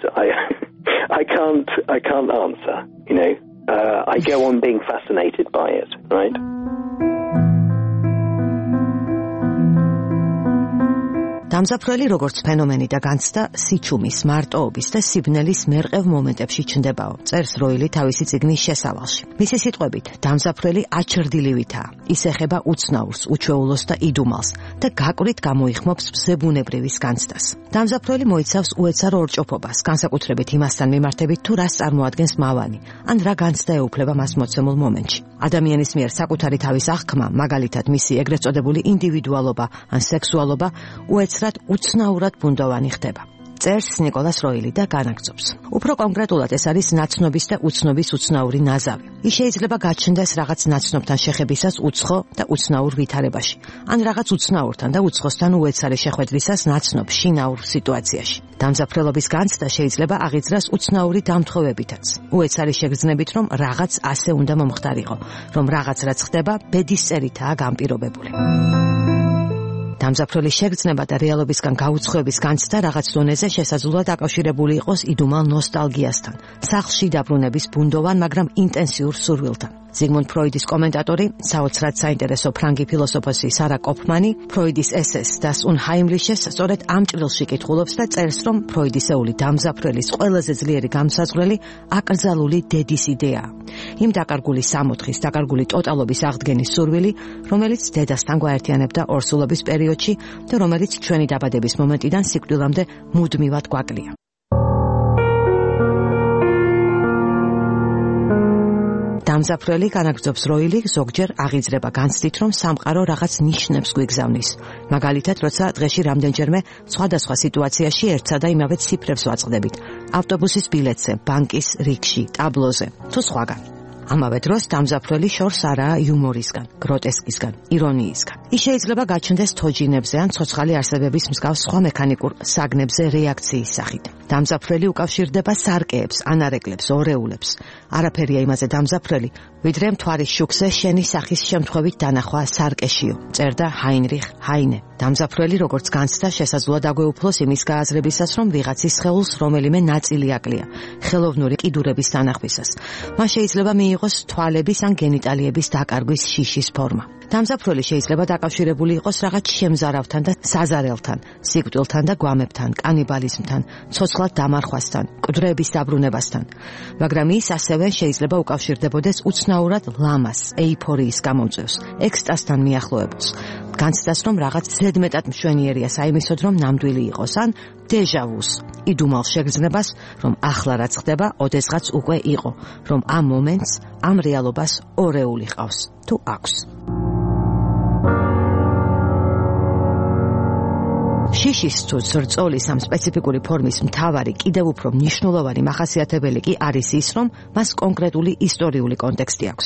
Speaker 13: I can't answer, I go on being fascinated by it, right?
Speaker 12: დამზაფრველი როგორც ფენომენი და განცდა სიჩუმის, მარტოობის და სიბნელის მერყევ მომენტებში ჩნდებაო, წერს როილი თავისი წიგნის შესავალში. მისი სიტყვებით, დამზაფრველი აჩრდილივითაა. ის ეხება უცნაურს, უჩვეულოს და იდუმალს და გაკვრით გამოიხმობს ზებუნებრივის განცდას. დამზაფრველი მოიცავს უეცარ ორჭოფობას, განსაკუთრებით იმასთან მიმართებით, თუ რას წარმოადგენს მავანი, ან რა განცდა ეუფლება მას მოცემულ მომენტში. ადამიანის მიერ საკუთარი თავის აღქმა, მაგალითად მისი ეგრეთ წოდებული ინდივიდუალობა ან სექსუალობა, უეცრად უცნაურად ბუნდოვანი ხდება. წერს ნიკოლას როილი და განაგრძობს. უფრო კონკრეტულად ეს არის ნაცნობის და უცნობის უცნაური ნაზავი. ის შეიძლება გაჩნდეს რაღაც ნაცნობთან შეხებისას უცხო და უცნაურ ვითარებაში, ან რაღაც უცნაურთან და უცხოსთან უეცარი შეხვედრისას ნაცნობ შინაურ სიტუაციაში. დამზაფრელობის განცდა შეიძლება აღიძრას უცნაური დამთხოვებითაც, უეცარი შეგრძნებით, რომ რაღაც ასე უნდა მომხდარიყო, რომ რაღაც რაც ხდება ბედის წერითაა განპირობებული. დამზაფრველი შეგრძნება და რეალობისგან გაუცხოების განცდა რაღაც დონეზე შესაძლოა დაკავშირებული იყოს იდუმალ ნოსტალგიასთან, სახლში დაბრუნების ბუნდოვან, მაგრამ ინტენსიურ სურვილთან. ზიგმუნდ ფროიდის კომენტატორი, საოცრად საინტერესო ფრანგი ფილოსოფოსი სარა კოფმანი, ფროიდის ესეს das Unheimliches სწორედ ამ ჭრილში კითხულობს და წერს, რომ ფროიდისეული დამზაფრველის ყველაზე ძლიერი გამსაზღვრელი აკრძალული დედის იდეაა. იმ დაკარგული სამოთხის, დაკარგული ტოტალობის აღდგენის სურვილი, რომელიც დედასთან გვაერთიანებდა ორსულობის პერიოდში და რომელიც ჩვენი დაბადების მომენტიდან სიკვდილამდე მუდმივად გვაკლია. დამზაფრველი განაგრძობს როილი ზოგჯერ აღიძრება განცდით, რომ სამყარო რაღაც ნიშნებს გვიგზავნის. მაგალითად, როცა დღეში რამდენჯერმე სხვადასხვა სიტუაციაში ერთსა და იმავე ციფრებს ვაწყდებით. ავტობუსის ბილეთზე, ბანკის რიგში, ტაბლოზე თუ სხვაგან. ამავე დროს დამზაფრველი შორს არაა იუმორისგან, გროტესკისგან, ირონიისგან. ის შეიძლება გაჩნდეს თოჯინებზე ან ცოცხალი არსებების მსგავს სხვა მექანიკურ საგნებზე რეაქციის სახით. დამზაფრველი უკავშირდება სარკეებს, ანარეკლებს, ორეულებს. არაფერია იმაზე დამზაფრველი, ვიდრე მთვარის შუქზე შენი სახის შემთხვევით დანახვა სარკეშიო, წერდა ჰაინრიხ ჰაინე. დამზაფრველი როგორც განცდა შესაძლოა დაგვეუფლოს იმის გააზრებისას, რომ ვიღაცის სხეულს რომელიმე ნაწილი აკლია, ხელოვნური კიდურების თანახმისას. მას შეიძლება მიიღოს თვალების ან გენიტალიების დაკარგვის შიშის ფორმა. დამზაფრველი შეიძლება დაკავშირებული იყოს რაღაც შემზარავთან და საზარელთან, სიკვდილთან და გვამებთან, კანიბალიზმთან, ცოცხლად დამარხვასთან, მკვდრების დაბრუნებასთან. მაგრამ ის ასევე შეიძლება უკავშირდებოდეს უცნაურად ლამას, ეიფორიის გამომწვევს, ექსტაზთან მიახლოებულს. განცდას, რომ რაღაც ზედმეტად მშვენიერია საიმისოდ, რომ ნამდვილი იყოს, ან დეჟავუს, იდუმალ შეგრძნებას, რომ ახლა რაც ხდება, ოდესღაც უკვე იყო, რომ ამ მომენტს, ამ რეალობას ორეული ყავს თუ აქვს. შიშის თუ ზრწოლის ამ სპეციფიკური ფორმის მთავარი კიდევ უფრო მნიშვნელოვანი მახასიათებელი კი არის ის, რომ მას კონკრეტული ისტორიული კონტექსტი აქვს.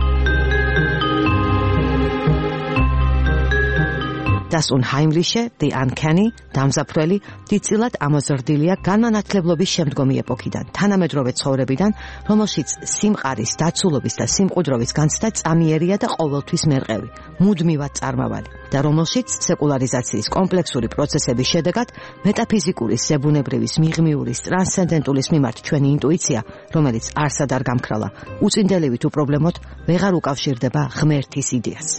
Speaker 12: Das Unheimliche, the Uncanny, დამზაფრველი, დიდწილად ამოზრდილია განმანათლებლობის შემდგომი ეპოქიდან, თანამედროვე ცხოვრებიდან, რომელშიც სიმყარის, დაცულობის და სიმყუდროვის განცდა წამიერია და ყოველთვის მერყევი, მუდმივად წარმავალი, და რომელშიც სეკულარიზაციის კომპლექსური პროცესების შედეგად მეტაფიზიკური, ზებუნებრივის, მიღმიურის, ტრანსცენდენტულის მიმართ ჩვენი ინტუიცია, რომელიც არსად არ გამქრალა, უწინდელივით უპრობლემოდ ვეღარ უკავშირდება ღმერთის იდეას.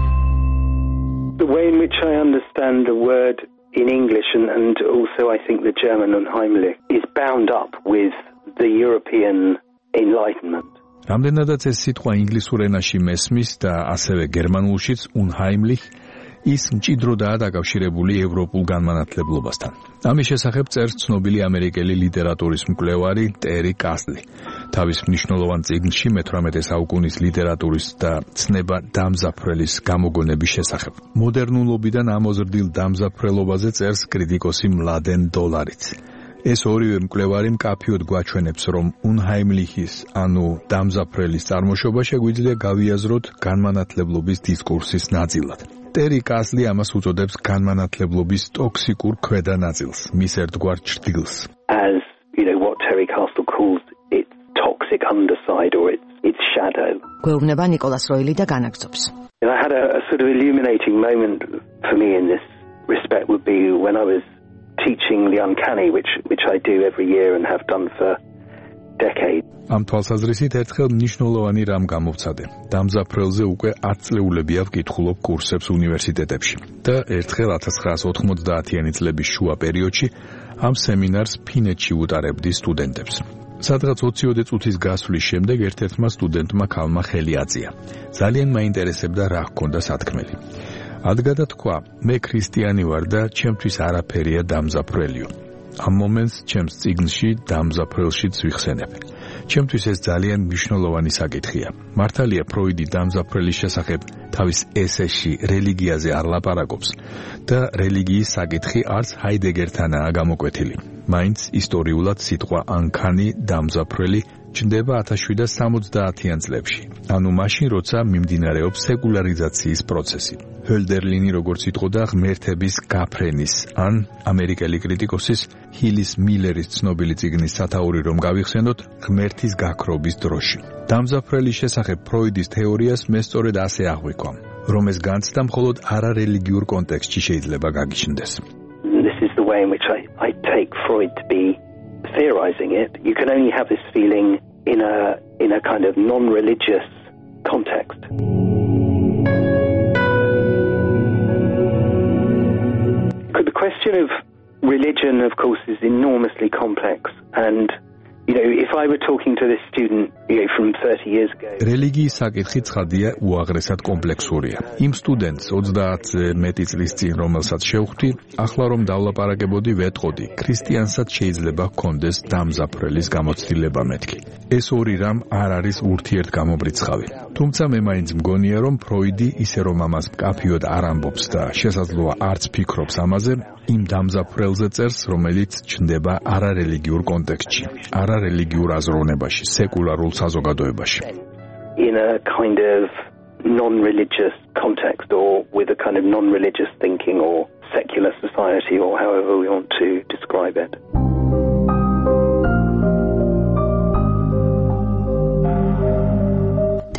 Speaker 13: The way in which I understand the word in English and also I think the German Unheimlich is bound up with the European Enlightenment.
Speaker 14: რამდენადაც ეს სიტყვა ინგლისურ ენაში მესმის და ასევე გერმანულშიც Unheimlich ის მჭიდროდაა დაკავშირებული ევროპულ განმანათლებლობასთან. ამის შესახებ წერს ცნობილი ამერიკელი ლიტერატურის მკვლევარი ტერი კასლი. თავის მნიშვნელოვან წიგნში მე-18 საუკუნის ლიტერატურის და ცნება დამზაფრელის გამოგონების შესახებ. მოდერნულობიდან ამოზრდილ დამზაფრელობაზე წერს კრიტიკოსი მლადენ დოლარიც. ეს ორივე მკვლევარი მკაფიოდ გვაჩვენებს, რომ Unheimlichის, ანუ დამზაფრელის წარმოშობა შეგვიძლია გავიაზროთ განმანათლებლობის დისკურსის ნაწილად. ტერი კასლი ამას უწოდებს განმანათლებლობის ტოქსიკურ ქვედა ნაწილს, მის ერთგვარ ჭრდილს.
Speaker 13: As, you know, what Terry Castle calls its toxic underside or its shadow.
Speaker 12: გვეუბნება ნიკოლას როილი და განაგრძობს.
Speaker 13: I had a sort of illuminating moment for me in this respect would be when I was teaching the Uncanny, which I do every year and have done for decades.
Speaker 14: ამ თვალსაზრისით ერთხელ მნიშვნელოვანი რამ გამოვცადე. დამზაფრელზე უკვე 10 წლეულებია ვკითხულობ კურსებს უნივერსიტეტებში და ერთხელ 1990-იანი წლების შუა პერიოდში ამ სემინარს ფინეთში უტარებდი სტუდენტებს. სადღაც 20 წუთის გასვლის შემდეგ ერთ-ერთმა სტუდენტმა ქალმა ხელი აწია. ძალიან მაინტერესებდა რა ჰქონდა სათქმელი. ადგადა თქვა, მე ქრისტიანი ვარ და ჩემთვის არაფერია დამზაფრელიო. ამ მომენტს ჩემს წიგნში დამზაფრელშიც ვიხსენებ. ჩემთვის ეს ძალიან მნიშვნელოვანი საკითხია. მართალია ფროიდი დამზაფრელის შესახებ თავის ესეში რელიგიაზე არ ლაპარაკობს და რელიგიის საკითხი არც ჰაიდეგერთანაა გამოკვეთილი. მაინც ისტორიულად სიტყვა Uncanny დამზაფრელი ჩნდება 1770-იან წლებში, ანუ მაშინ, როცა მიმდინარეობს სეკულარიზაციის პროცესი. ჰოლდერლინი როგორც იტყოდა ღმერთების გაფრენის, ან ამერიკელი კრიტიკოსის ჰილის მილერის ცნობილი წიგნის სათაური რომ გავიხსენოთ, ღმერთის გაქრობის დროში. დამზაფრელის შესახებ ფროიდის თეორიას მე სწორედ ასე აღვიქვამ, რომ ეს განცდა მხოლოდ არარელიგიურ კონტექსტში შეიძლება გაგიჩნდეს.
Speaker 13: This is the way in which I take Freud to be theorizing it. You can only have this feeling in a kind of non-religious context. The question of religion, of course, is enormously complex, and you know, if I were talking to this student, you know, from 30 years ago.
Speaker 14: რელიგიის საკითხი ცხადია უაღრესად კომპლექსურია. იმ სტუდენტს 30-ზე მეტი წლის წინ, რომელსაც შევხვდი, ახლა რომ დავლაპარაკებოდი, ვეტყოდი, ქრისტიანსაც შეიძლება ჰქონდეს დამზაფრელის გამოცდილება მეთქი. ეს ორი რამ არ არის ურთიერთგამობრიცხავი. თუმცა მე მაინც მგონია, რომ ფროიდი ისე რომ ამას მკაფიოდ არ ამბობს და შესაძლოა არც ფიქრობს ამაზე, იმ დამზაფრელზე წერს, რომელიც ჩნდება არარელიგიურ კონტექსტში, არარელიგიურ აზროვნებაში, სეკულარულ საზოგადოებაში.
Speaker 13: In a kind of non-religious context or with a kind of non-religious thinking or secular society or however we want to describe it.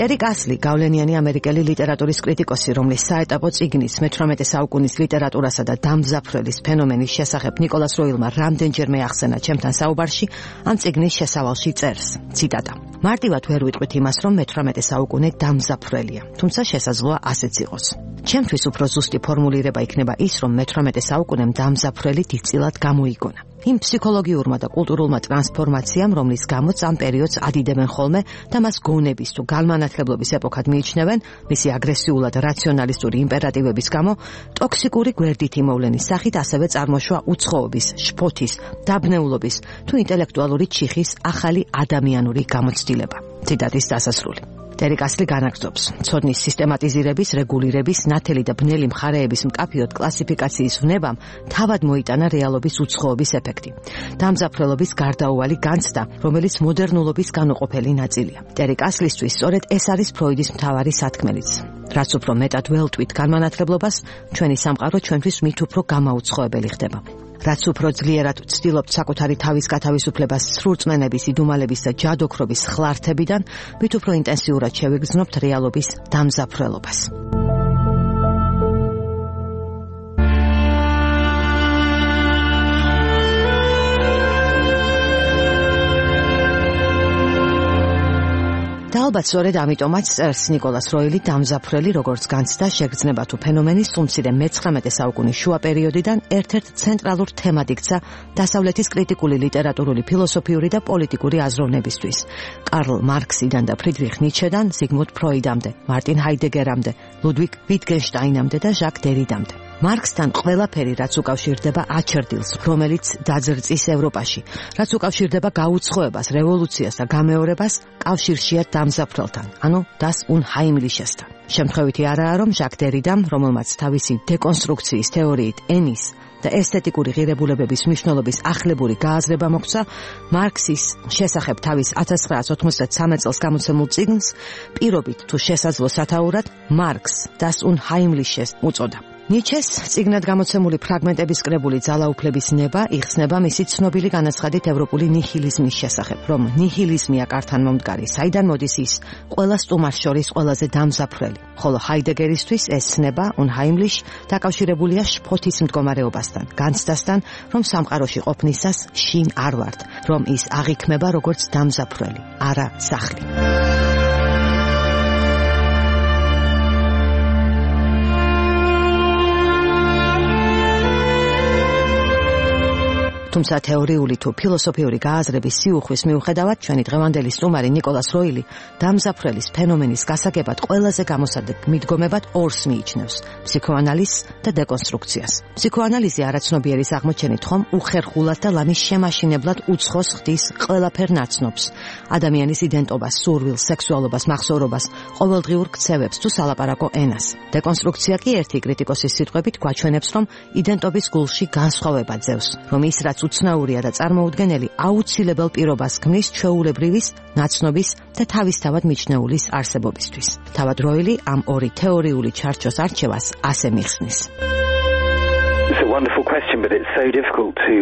Speaker 12: ტერი კასლი, გავლენიანი ამერიკელი ლიტერატურის კრიტიკოსი, რომლის საეტაპო წიგნის მე-18 საუკუნის ლიტერატურასა და დამძაფრველის ფენომენის შესახებ ნიკოლას როილმა რამდენჯერმე ახსენა ჩემთან საუბარში, ამ წიგნის შესავალში წერს. ციტატა. მარტივად ვერ ვიტყვით იმას, რომ მე-18 საუკუნე დამძაფრველია, თუმცა შესაძლოა ასეც იყოს. ჩემთვის უფრო ზუსტი ფორმულირება იქნება ის, რომ მე-18 საუკუნემ დამძაფრველი დიდწილად გამოიგონა. იმ ფსიქოლოგიურმა და კულტურულმა ტრანსფორმაციამ, რომლის გამოც ამ პერიოდს ადიდებენ ხოლმე და მას გონების თუ განმანათლებლობის ეპოქად მიიჩნევენ, მისი აგრესიულად რაციონალისტური იმპერატივების გამო, ტოქსიკური გვერდითი მოვლენის სახით ასევე წარმოშვა უცხოობის, შფოთის, დაბნეულობის თუ ინტელექტუალური ჩიხის ახალი ადამიანური გამოცდილება. ციტატის დასასრული. ტერი კასლი განაგრძობს, ცოდნის სისტემატიზირების, რეგულირების, ნათელი და ბნელი მხარეების მკაფიოდ კლასიფიკაციის ვნებამ თავად მოიტანა რეალობის უცხოობის ეფექტი. დამძაფრველობის გარდაუვალი განცდა, რომელიც მოდერნულობის განუყოფელი ნაწილია. ტერი კასლისთვის სწორედ ეს არის ფროიდის მთავარი სათქმელიც. რაც უფრო მეტად ველტვით განმანათლებლობას, ჩვენი სამყარო ჩვენთვის მით უფრო გამაუცხოებელი ხდება. რაც უფრო ძლიერად ვცდილობთ საკუთარი თავის გათავისუფლებას სრულწმენების, იდუმალების და ჯადოქრობის ხლართებიდან, მით უფრო ინტენსიურად შევიგრძნობთ რეალობის დამძაფრველობას. და ალბათ სწორედ ამიტომაც წერს ნიკოლას როილი დამძაფრველი როგორც განცდა, შეგრძნება თუ ფენომენის, თუმციდე მე-19 საუკუნის შუა პერიოდიდან ერთ-ერთ ცენტრალურ თემად იქცა დასავლეთის კრიტიკული ლიტერატურული, ფილოსოფიური და პოლიტიკური აზროვნებისთვის. კარლ მარქსიდან და ფრიდრიხ ნიცშედან ზიგმუნდ ფროიდამდე, მარტინ ჰაიდეგერამდე, ლუდვიგ ვიტგენშტაინამდე და ჟაკ დერიდამდე. მარქსთან ყველაფერი, რაც უკავშირდება აჩერდილს, რომელიც დაძრწის ევროპაში, რაც უკავშირდება გაუცხოებას, რევოლუციას და გამეორებას, კავშირშია დამძაფრველთან, ანუ das Unheimlichesთან. შემთხვევითი არაა, რომ ჟაკ დერიდამ, რომელმაც თავისი დეკონსტრუქციის თეორიით ენის და ესთეტიკური ღირებულებების მნიშვნელობის ახლებური გააზრება მოგვცა, მარქსის შესახებ თავის 1993 წელს გამოცემულ წიგნს პირობით თუ შესაძლო სათაურად მარქს das Unheimliches უწოდა. ნიჩეს წიგნად გამოცემული ფრაგმენტების კრებული ძალაუფლების ნება იხსნება მისი ცნობილი განაცხადით ევროპული ნიჰილიზმის შესახებ, რომ ნიჰილიზმია კართან მომდგარი, საიდან მოდის ის ყველა სტუმარს შორის ყველაზე დამძაფრველი, ხოლო ჰაიდეგერისთვის ეს ცნება Unheimlich დაკავშირებულია შფოთის მდგომარეობასთან, განცდასთან, რომ სამყაროში ყოფნისას შინ არ ვართ, რომ ის აღიქმება როგორც დამძაფრველი, არა სახლი. თუმცა თეორიული თუ ფილოსოფიური გააზრების სიუხვის მიუხედავად, ჩვენი დღევანდელი სტუმარი ნიკოლას როილი დამძაფრველის ფენომენის გასაგებად ყველაზე გამოსადეგ მიდგომებად ორს მიიჩნევს: ფსიქოანალიზს და დეკონსტრუქციას. ფსიქოანალიზი არაცნობიერის აღმოჩენით ხომ უხერხულად და ლამის შემაშინებლად უცხოს ხდის ყველაფერ ნაცნობს, ადამიანის იდენტობას, სურვილს, სექსუალობას, მახსოვრობას, ყოველდღიურ ქცევებს თუ სალაპარაკო ენას. დეკონსტრუქცია კი ერთი კრიტიკოსის სიტყვებით გვაჩვენებს, რომ იდენტობის გულში განსხვავება ძევს, რომ ის რაც უცნაურია და წარმოუდგენელი აუცილებელ პირობას ქმნის ჩვეულებრივის, ნაცნობის და თავისთავად მიჩნეულის არსებობისთვის. თავად როილი ამ ორი თეორიული ჩარჩოს არჩევას ასე მიხსნის.
Speaker 13: It's a wonderful question, but it's so difficult to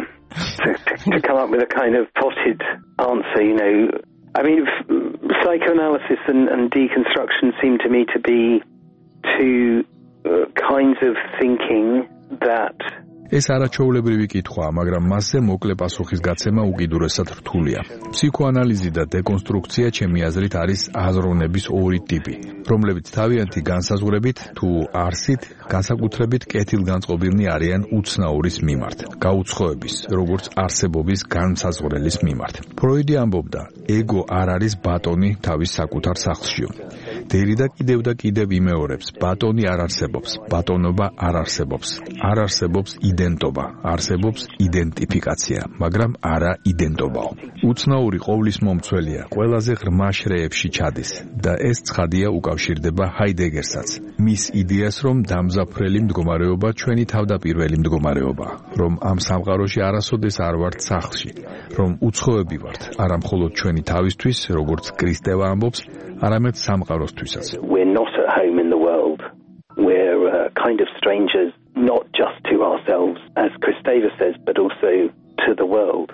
Speaker 13: come up with a kind of potted answer, you know. I mean, psychoanalysis and deconstruction seem to me to be two kinds of thinking that
Speaker 14: ეს არაჩვეულებრივი კითხვაა, მაგრამ მასზე მოკლე პასუხის გაცემა უკიდურესად რთულია. ფსიქოანალიზი და დეკონსტრუქცია ჩემი აზრით არის აზროვნების ორი ტიპი, რომლებიც თავიანთი განსაზღვრებით თუ არსით განსაკუთრებით კეთილგანწყობილნი არიან უცნაურის მიმართ, გაუცხოების, როგორც არსებობის განსაზღვრელის მიმართ. ფროიდი ამბობდა, ეგო არ არის ბატონი თავის საკუთარ სახლშიო. დერიდა კიდევ და კიდევ იმეორებს, ბატონი არ არსებობს, ბატონობა არ არსებობს, არ არსებობს იდენტობა, არსებობს იდენტიფიკაცია, მაგრამ არა იდენტობაო. უცნაური ყოვლის მომცველია, ყველაზე ღრმა შრეებში ჩადის და ეს ცხადია უკავშირდება ჰაიდეგერსაც. მის იდეას, რომ დამძაფრელი მდგომარეობა ჩვენი თავდაპირველი მდგომარეობაა, რომ ამ სამყაროში არასოდეს არ ვართ სახლში, რომ უცხოები ვართ, არა მხოლოდ ჩვენი თავისთვის, როგორც კრისტევა ამბობს, არამედ სამყაროსთვისაც.
Speaker 13: We're not at home in the world. We're kind of strangers, not just to ourselves, as Kristeva says, but also to the world.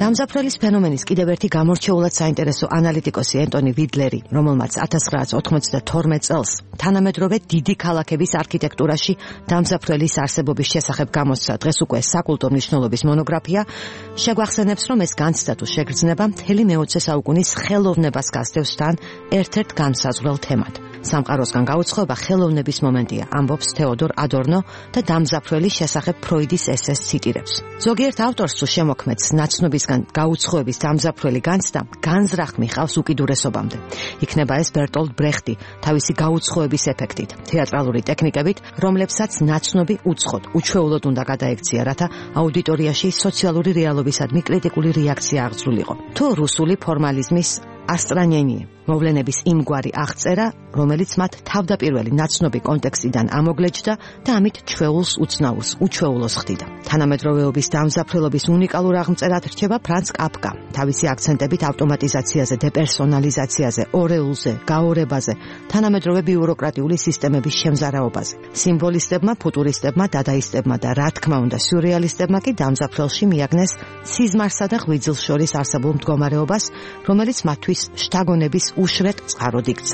Speaker 12: დამზაფრელის ფენომენის კიდევ ერთი გამორჩეულად საინტერესო ანალიტიკოსი ენტონი ვიდლერი, რომელმაც 1992 წელს თანამედროვე დიდი ქალაქების არქიტექტურაში დამზაფრელის არსებობის შესახებ გამოსცა დღეს უკვე საკულტო მნიშვნელობის მონოგრაფია, შეგვახსენებს, რომ ეს განცდა თუ შეგრძნება მთელი მე-20 საუკუნის ხელოვნებას გასდევს თან ერთ-ერთ განსაზღვრელ თემად. სამყაროსგან გაუცხოება ხელოვნების მომენტია, ამბობს თეოდორ ადორნო და დამზაფრელის შესახებ ფროიდის ესეს ციტირებს. ზოგიერთ ავტორს თუ შემოქმედს ნაცნობისგან გაუცხოების დამზაფრელი განცდა, განზრახ მიხავს უკიდურესობამდე. იქნება ეს ბერტოლდ ბრეხტი თავისი გაუცხოების ეფექტით, თეატრალური ტექნიკებით, რომლებსაც ნაცნობი უცხოდ, უჩვეულოდ უნდა გადაექცია, რათა აუდიტორიაში სოციალური რეალობისადმი კრიტიკული რეაქცია აღძრულიყო. თუ რუსული ფორმალიზმის ასტრანიენიე მოვლენების იმგვარი აღწერა, რომელიც მათ თავდაპირველი ნაცნობი კონტექსტიდან ამოგლეჯდა და ამით ჩვეულს უცნაურს, უჩვეულოს ხდიდა. თანამედროვეობის დამზაფრელობის უნიკალურ აღმწერად რჩება ფრანც კაფკა, თავისი აქცენტებით ავტომატიზაციაზე, დეპერსონალიზაციაზე, ორეულზე, გაორებაზე, თანამედროვე ბიუროკრატიული სისტემების შემზარავაზე. სიმბოლისტებმა, ფუტურისტებმა, დადაისტებმა და რა თქმა უნდა სიურრეალისტებმა კი დამზაფრელში მიაგნეს სიზმარსა და ღვიძლს შორის არსებულ მდგომარეობას, რომელიც მათთვის შთაგონების უშრეტ წყაროდ იქცა.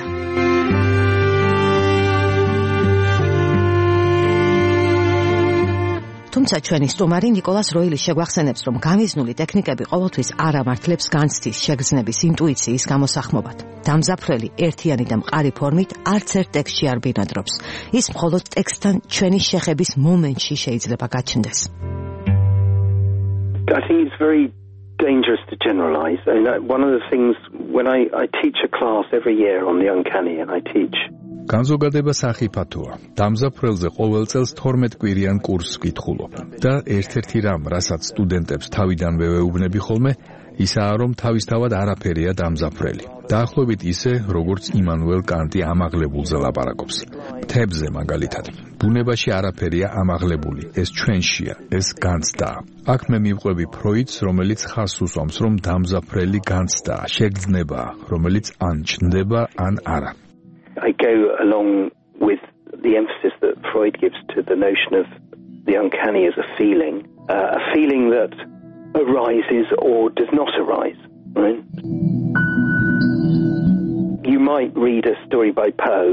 Speaker 12: თუმცა ჩვენი სტუმარი ნიკოლას როილი შეგვახსენებს, რომ გამიზნული ტექნიკები ყოველთვის არ ამართლებს განცდის, შეგრძნების, ინტუიციის გამოსახმობად. დამზაფრელი ერთიანი და მყარი ფორმით არც ერთ ტექსტში არ ბინადრობს. ის მხოლოდ ტექსტთან ჩვენი შეხების მომენტში შეიძლება გაჩნდეს.
Speaker 13: I think it's very dangerous to generalize. I mean, one of the things when I teach a class every year on the uncanny and I teach
Speaker 14: განზოგადება სახიფათოა. დამზაფრელზე ყოველ წელს 12 კვირიან კურსს ვკითხულობ და ერთ-ერთი რამ, რასაც სტუდენტებს თავიდანვე ვეუბნები ხოლმე, ისაა, რომ თავისთავად არაფერია დამზაფრელი. დაახლოებით ისე, როგორც იმანუელ კანტი ამაღლებულზე ლაპარაკობს. მთებზე მაგალითად. ბუნებაში არაფერია ამაღლებული, ეს ჩვენშია, ეს განცდაა. აქ მე მივყვები ფროიდს, რომელიც ხაზს უსვამს, რომ დამზაფრელი განცდაა, შეგრძნებაა, რომელიც ან ჩნდება, ან არა.
Speaker 13: I go along with the emphasis that Freud gives to the notion of the uncanny as a feeling that arises or does not arise, right? You might read a story by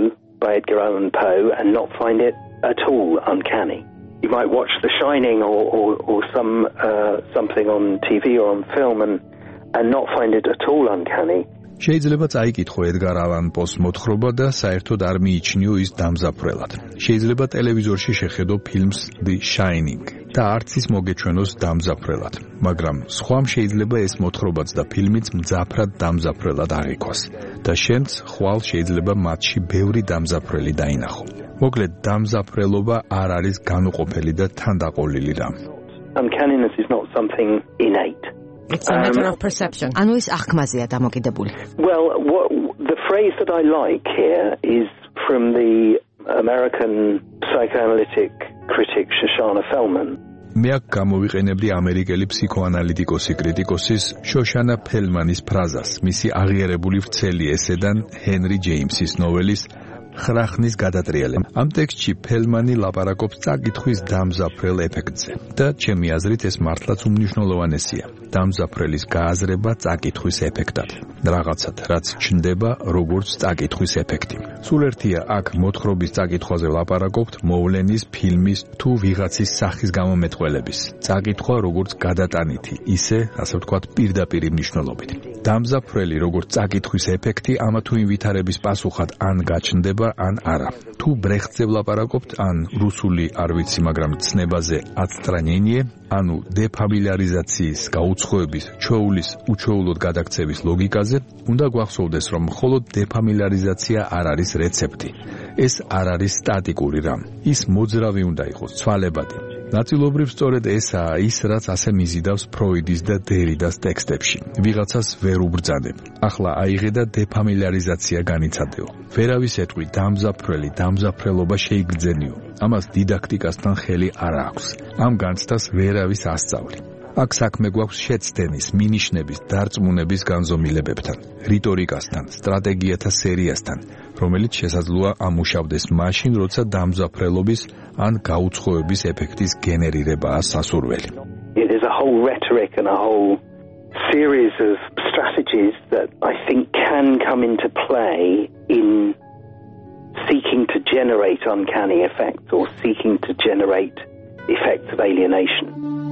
Speaker 13: Edgar Allan Poe, and not find it at all uncanny. You might watch The Shining or something on TV or on film and not find it at all uncanny.
Speaker 14: შეიძლება წაიკითხო ედგარ ალან პოს მოთხრობა და საერთოდ არ მიიჩნიო ის დამზაფრელად. შეიძლება ტელევიზორში შეხედო ფილმს The Shining და არც ის მოგეჩვენოს დამზაფრელად, მაგრამ სხვამ შეიძლება ეს მოთხრობაც და ფილმიც მძაფრად დამზაფრელად აღიქვას და შენც ხვალ შეიძლება მათში ბევრი დამზაფრელი დაინახო. მოკლედ, დამზაფრელობა არ არის განუყოფელი და თანდაყოლილი რამ.
Speaker 13: Uncanniness is not something innate.
Speaker 12: It's a matter of perception. ანუ ის აღქმაზეა დამოკიდებული.
Speaker 13: Well, the phrase that I like here is from the American psychoanalytic critic Shoshana Fellman.
Speaker 14: მე აქ გამოვიყენებდი ამერიკელი ფსიქოანალიტიკოსი კრიტიკოსის შოშანა ფელმანის ფრაზას, მისი აღიარებული ვრცელი ესედან ჰენრი ჯეიმსის ნოველის ხრახნის გადატრიალება. ამ ტექსტში ფელმანი ლაპარაკობს წაკითხვის დამზაფრელ ეფექტზე და ჩემი აზრით ეს მართლაც უმნიშვნელოვანესია. დამზაფრელის გააზრება წაკითხვის ეფექტად. რაღაცად, რაც ჩნდება როგორც წაკითხვის ეფექტი. სულ ერთია აქ მოთხრობის წაკითხვაზე ლაპარაკობთ მოვლენის, ფილმის თუ ვიღაცის სახის გამომეტყველების. წაკითხვა როგორც გადატანითი, ისე, ასე ვთქვათ, პირდაპირი მნიშვნელობით. დამზაფრელი როგორც წაკითხვის ეფექტი ამა თუ იმ ვითარების პასუხად ან გაჩნდება, ან არა. თუ ბრეხტზე ვლაპარაკობთ, ან რუსული არ ვიცი, მაგრამ ცნებაზე ატსტრანიენიე, ანუ დეფამილიარიზაციის, გაუცხოების, ჩვეულის, უჩვეულოდ გადაქცევის ლოგიკაზე, უნდა გვახსოვდეს, რომ მხოლოდ დეფამილიარიზაცია არ არის რეცეპტი. ეს არ არის სტატიკური რამ. ის მოძრავი უნდა იყოს, ცვალებადი. ნაწილობრივ სწორედ ესაა ის, რაც ასე მიზიდავს ფროიდის და დერიდას ტექსტებში. ვიღაცას ვერ უბრძანებ. ახლა აიღე და დეფამილიარიზაცია განიცადეო. ვერავის ეტყვი დამზაფრელი, დამზაფრელობა შეიგრძენიო. ამას დიდაქტიკასთან ხელი არ აქვს. ამ განცდას ვერავის ასწავლი. აქ საქმე გვაქვს შეცდენის, მინიშნების, დარწმუნების განზომილებებთან, რიტორიკასთან, სტრატეგიათა სერიასთან, რომელიც შესაძლოა ამუშავდეს მაშინ, როცა დამზაფრელობის ან გაუცხოების ეფექტის გენერირებაა სასურველი.
Speaker 13: There's a whole rhetoric and a whole series of strategies that I think can come into play in seeking to generate uncanny effects or seeking to generate effects of alienation.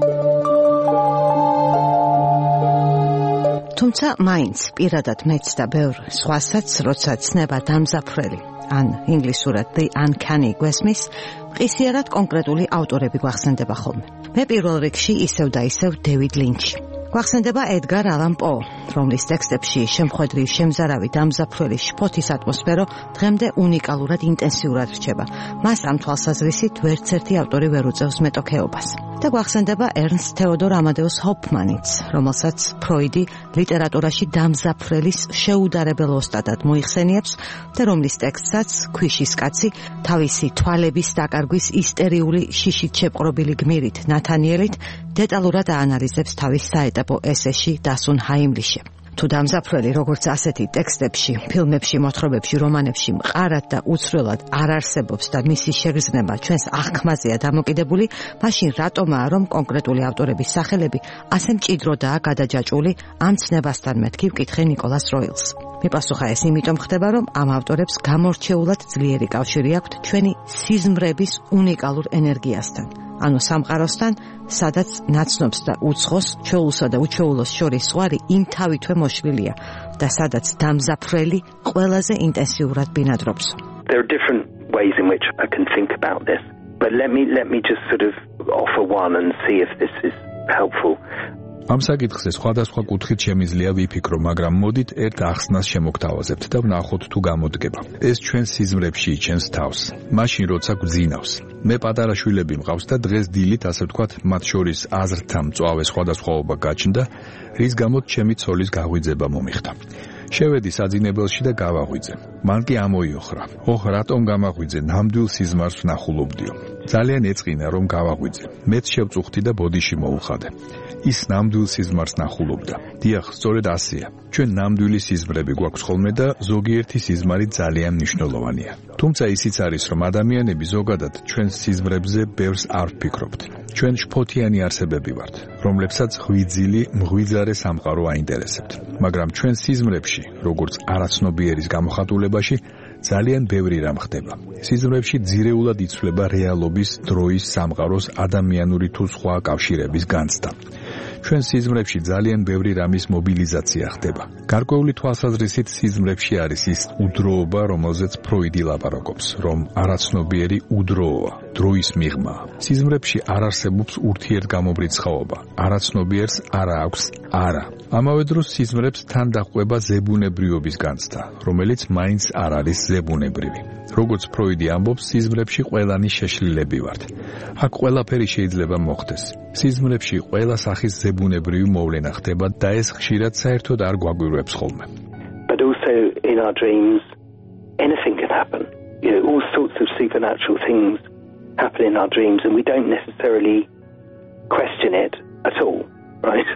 Speaker 12: თუმცა მაინც პირადად მეც და ბევრ სხვასაც როცა ცნება დამზაფრელი ან ინგლისურად the uncanny გვესმის მყისიარად კონკრეტული ავტორები გვახსენდება ხოლმე. მე პირველ რიგში ისევ და ისევ დევიდ ლინჩი. გვახსენდება ედგარ ალან პო, რომლის ტექსტებში შემხედრი შემზარავი დამზაფრელი შფოთის ატმოსფერო დღემდე უნიკალურად ინტენსიურად რჩება. მას ამ თვალსაზრისით ვერცერთი ავტორი ვერ უწევს მეტოქეობას. და გვახსენდება ერნსტ თეოდორ ამადეუს ჰოფმანიც, რომელსაც ფროიდი ლიტერატურაში დამზაფრელის შეუდარებელ ოსტატად მოიხსენიებს და რომლის ტექსტსაც ქვიშის კაცი თავისი თვალების დაკარგვის ისტერიული შიშით შეპყრობილი გმირით ნათანიელით დეტალურად აანალიზებს თავის საეტაპო ესეში დასუნ ჰაიმლიშე. თუ დამზაფრელი როგორც ასეთი ტექსტებში, ფილმებში, მოთხრობებში, რომანებში მყარად და უცვლელად არ არსებობს და მისი შეგრძნება ჩვენს აღქმაზეა დამოკიდებული, მაშინ რატომაა რომ კონკრეტული ავტორების სახელები ასე მჭიდროდაა გადაჯაჭვული ამ ცნებასთან მეთქი ვკითხე ნიკოლას როილს. მიპასუხა ეს იმიტომ ხდება, რომ ამ ავტორებს გამორჩეულად ძლიერი კავშირი აქვთ ჩვენი სიზმრების უნიკალურ ენერგიასთან. ანუ სამყაროსთან, სადაც ნაცნობს და უცხოს, ჩვეულსა და უჩვეულოს შორის ზღვარი იმ თავითვე მოშლილია და სადაც დამზაფრელი ყველაზე ინტენსიურად ბინადრობს.
Speaker 13: There are different ways in which I can think about this, but let me just sort of offer one and see if this is helpful.
Speaker 14: ამ საკითხზე სხვადასხვა კუთხით შემიძლია ვიფიქრო, მაგრამ მოდით ერთ ახსნას შემოგთავაზებთ და ვნახოთ თუ გამოდგება. ეს ჩვენ სიზმრებში იჩენს თავს, მაშინ როცა გვძინავს. მე პატარა შვილები მყავს და დღეს დილით, ასე ვთქვათ, მათ შორის აზრთა მწვავე სხვადასხვაობა გაჩნდა, რის გამოც ჩემი ცოლის გაღვიძება მომიხდა. შევედი საძინებელში და გავაღვიძე. მან კი ამოიოხრა. ოხ, რატომ გამაღვიძე? ნამდვილ სიზმარს ვნახულობდიო. ძალიან ეწყინა რომ გავაღვიძე. მეც შევწუხდი და ბოდიში მოუხადე. ის ნამდვილ სიზმარს ნახულობდა. დიახ, სწორედ ასეა. ჩვენ ნამდვილი სიზმრები გვაქვს ხოლმე და ზოგიერთი სიზმარი ძალიან მნიშვნელოვანია. თუმცა ისიც არის, რომ ადამიანები ზოგადად ჩვენ სიზმრებზე ბევრს არ ვფიქრობთ. ჩვენ შფოთიანი არსებები ვართ, რომლებსაც ღვიძილი, მღვიძარე სამყარო აინტერესებთ. მაგრამ ჩვენ სიზმრებში, როგორც არაცნობიერის გამოხატულებაში, ძალიან ბევრი რამ ხდება. სიზმრებში ძირეულად იცვლება რეალობის, დროის, სამყაროს, ადამიანური თუ სხვა კავშირების განცდა. ჩვენ სიზმრებში ძალიან ბევრი რამის მობილიზაცია ხდება. გარკვეული თვალსაზრისით სიზმრებში არის ის უდროობა, რომელზეც ფროიდი ლაპარაკობს, რომ არაცნობიერი უდროოა, დროის მიღმა. სიზმრებში არ არსებობს ურთიერთგამომრიცხაობა, არაცნობიერს არ აქვს არა. ამავე დროს სიზმრებს თან დაჰყვება ზებუნებრიობის განცდა, რომელიც მაინც არ არის ზებუნებრივი. როგორც ფროიდი ამბობს, სიზმრებში ყველანი შეშლილები ვართ. აქ ყველაფერი შეიძლება მოხდეს. სიზმრებში ყველა სახის ზებუნებრივი მოვლენა ხდება და ეს ხშირად საერთოდ არ გვაგვირვებს ხოლმე.
Speaker 13: But also in our dreams anything can happen. You know, all sorts of supernatural things happen in our dreams and we don't necessarily question it at all, right?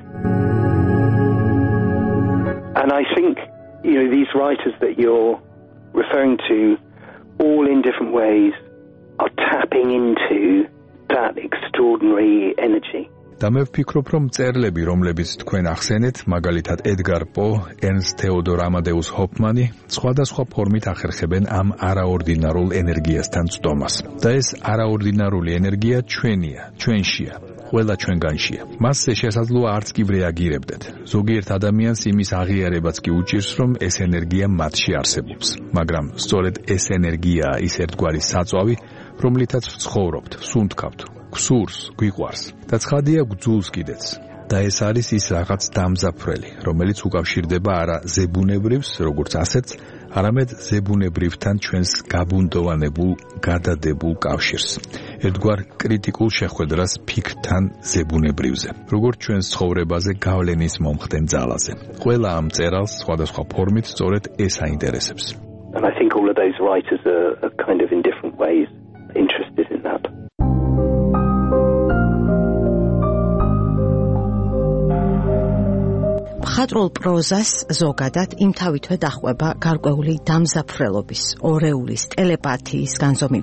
Speaker 13: And I think, you know, these writers that you're referring to all in different ways are tapping into that extraordinary energy.
Speaker 14: და მე ვფიქრობ, რომ მწერლები, რომლებიც თქვენ ახსენეთ, მაგალითად ედგარ პო, ერნსტ თეოდორ ამადეუს ჰოფმანი, სხვადასხვა ფორმით ახერხებენ ამ არაორდინარულ ენერგიასთან წდომას. და ეს არაორდინარული ენერგია ჩვენია, ჩვენშია. ყველა ჩვენგანშია. მასზე შესაძლოა არც კი ვრეაგირებდეთ. ზოგიერთ ადამიანს იმის აღიარებაც კი უჭირს, რომ ეს ენერგია მათში არსებობს. მაგრამ სწორედ ეს ენერგიაა ის ერთგვარი საწვავი, რომლითაც ვცხოვრობთ, სუნთქავთ, გვსურს, გვიყვარს და ცხადია გძულს კიდეც. და ეს არის ის რაღაც დამზაფრელი, რომელიც უკავშირდება არა ზებუნებრივს, როგორც ასეთს, არამედ ზებუნებრივთან ჩვენს გაბუნდოვანებულ, გადადებულ კავშირს. ერთგვარ კრიტიკულ შეხვედრას ფიქრთან ზებუნებრივზე, როგორც ჩვენს ცხოვრებაზე გავლენის მომხდენ ძალაზე. ყველა ამ მწერალს სხვადასხვა ფორმით სწორედ ეს აინტერესებს.
Speaker 13: And I think all of those writers are kind of in different ways interested in that.
Speaker 12: მხატვრულ პროზას ზოგადად იმთავითვე დაჰყვება გარკვეული დამზაფრელობის, ორეულის, ტელეპათიის განზომილება.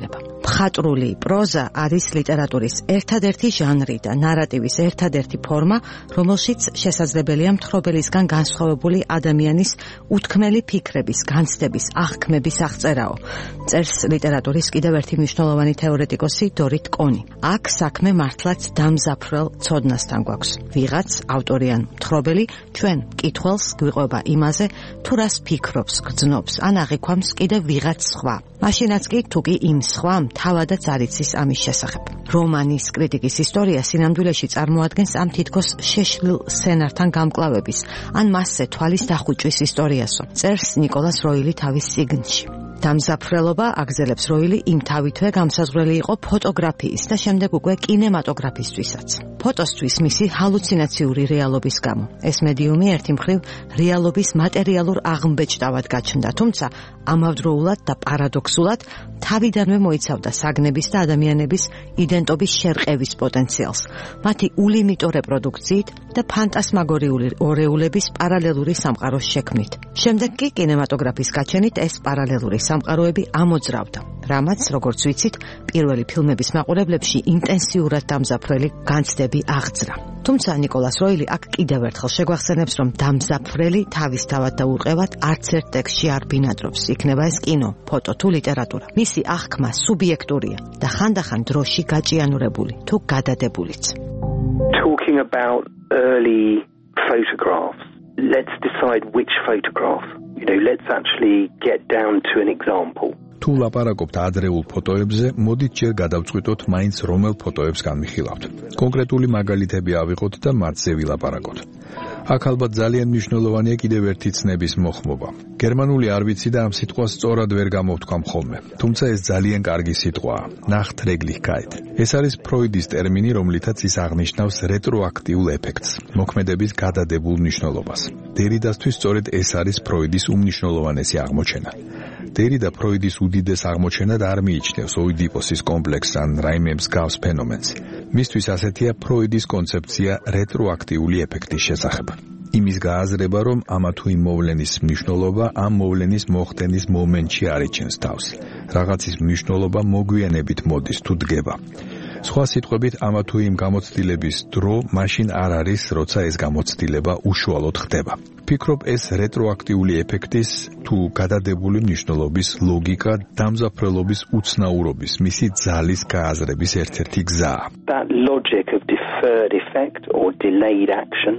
Speaker 12: მხატვრული პროზა არის ლიტერატურის ერთადერთი ჟანრი და ნარატივის ერთადერთი ფორმა, რომელშიც შესაძლებელია მთხრობელისგან განსხვავებული ადამიანის უთქმელი ფიქრების, განცდების, აღქმების აღწერაო. წერს ლიტერატურის კიდევ ერთი მნიშვნელოვანი თეორეტიკოსი დორით კონი. აქ საქმე მართლაც დამზაფრელ ცოდნასთან გვაქვს. ვიღაც ავტორი ან მთხრობელი ჩვენ მკითხველს გვიყვება იმაზე, თუ რას ფიქრობს, გრძნობს, ან აღიქვამს კიდევ ვიღაც სხვა. მაშინაც კი თუ კი იმ სხვამ თავადაც არ იცის ამის შესახებ. რომანის კრიტიკის ისტორია სინამდვილეში წარმოადგენს ამ თითქოს შეშლილ სცენართან გამკლავების, ან მასზე თვალის დახუჭვის ისტორიასო. წერს ნიკოლას როილი თავის წიგნში. დამზაფრელობა აგზელებს როილი იმ თავითვე გამსაზღვრელი იყო ფოტოგრაფიის და შემდეგ უკვე კინემატოგრაფისთვისაც. ფოტოსთვის მისი ჰალუცინაციური რეალობის გამო. ეს მედიუმი ერთი მხრივ რეალობის მატერიალურ აღმბეჭდავად გაჩნდა, თუმცა ამავდროულად და პარადოქსულად თავიდანვე მოიცავდა საგნების და ადამიანების იდენტობის შერყევის პოტენციალს, მათი ულიმიტო რეპროდუქციით და ფანტასმაგორიული ორეულების პარალელური სამყაროს შექმნით. შემდეგ კი კინემატოგრაფის გაჩენით ეს პარალელური სამყაროები ამოძრავდა, რამაც, როგორც ვიცით, პირველი ფილმების მაყურებლებში ინტენსიურად დამზაფრელი განცდები აღძრა. თუმცა ნიკოლას როილი აქ კიდევ ერთხელ შეგვახსენებს, რომ დამზაფრელი თავისთავად და ურყევად არც ერთ ტექსტში არ ბინადრობს, იქნება ეს კინო, ფოტო თუ ლიტერატურა. მისი აღქმა სუბიექტურია და ხანდახან დროში გაჭიანურებული თუ გადადებულიც.
Speaker 13: Talking about early photographs, let's decide which photograph. Let's actually get down to an example.
Speaker 14: თუ ლაპარაკობთ ადრეულ ფოტოებზე, მოდით ჯერ გადავწყვიტოთ მაინც რომელ ფოტოებს განვიხილავთ. კონკრეტული მაგალითები ავიღოთ და მათზე ვილაპარაკოთ. აქ ალბათ ძალიან მნიშვნელოვანია კიდევ ერთი ცნების მოხმობა. გერმანული არ ვიცი და ამ სიტყვას სწორად ვერ გამოვთქვამ ხოლმე. თუმცა ეს ძალიან კარგი სიტყვაა. Nachträglichkeit. ეს არის ფროიდის ტერმინი, რომლითაც ის აღნიშნავს რეტროაქტიულ ეფექტს, მოქმედების გადადებულ მნიშვნელობას. დერიდასთვის სწორედ ეს არის ფროიდის უმნიშვნელოვანესი აღმოჩენა. დერიდა ფროიდის უდიდეს აღმოჩენად არ მიიჩნევს ოიდიპოსის კომპლექსს ან რაიმე მსგავს ფენომენს. მისთვის ასეთია ფროიდის კონცეფცია რეტროაქტიული ეფექტის შესახებ. იმის გააზრება, რომ ამა თუ იმ მოვლენის მნიშვნელობა ამ მოვლენის მოხდენის მომენტში არიჩენს თავს. რაღაცის მნიშვნელობა მოგვიანებით მოდის თუ დგება. სხვა სიტყვებით, ამა თუ იმ გამოცდილების დრო მაშინ არ არის, როცა ეს გამოცდილება უშუალოდ ხდება. ფიქრობ, ეს რეტროაქტიული ეფექტის თუ გადადებული მნიშვნელობის ლოგიკა დამზაფრელობის უცნაურობის, მისი ძალის გააზრების ერთ-ერთი გზაა.
Speaker 13: That logic of deferred effect or delayed action,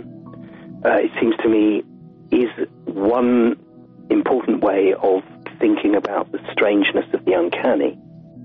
Speaker 13: it seems to me, is one important way of thinking about the strangeness of the uncanny.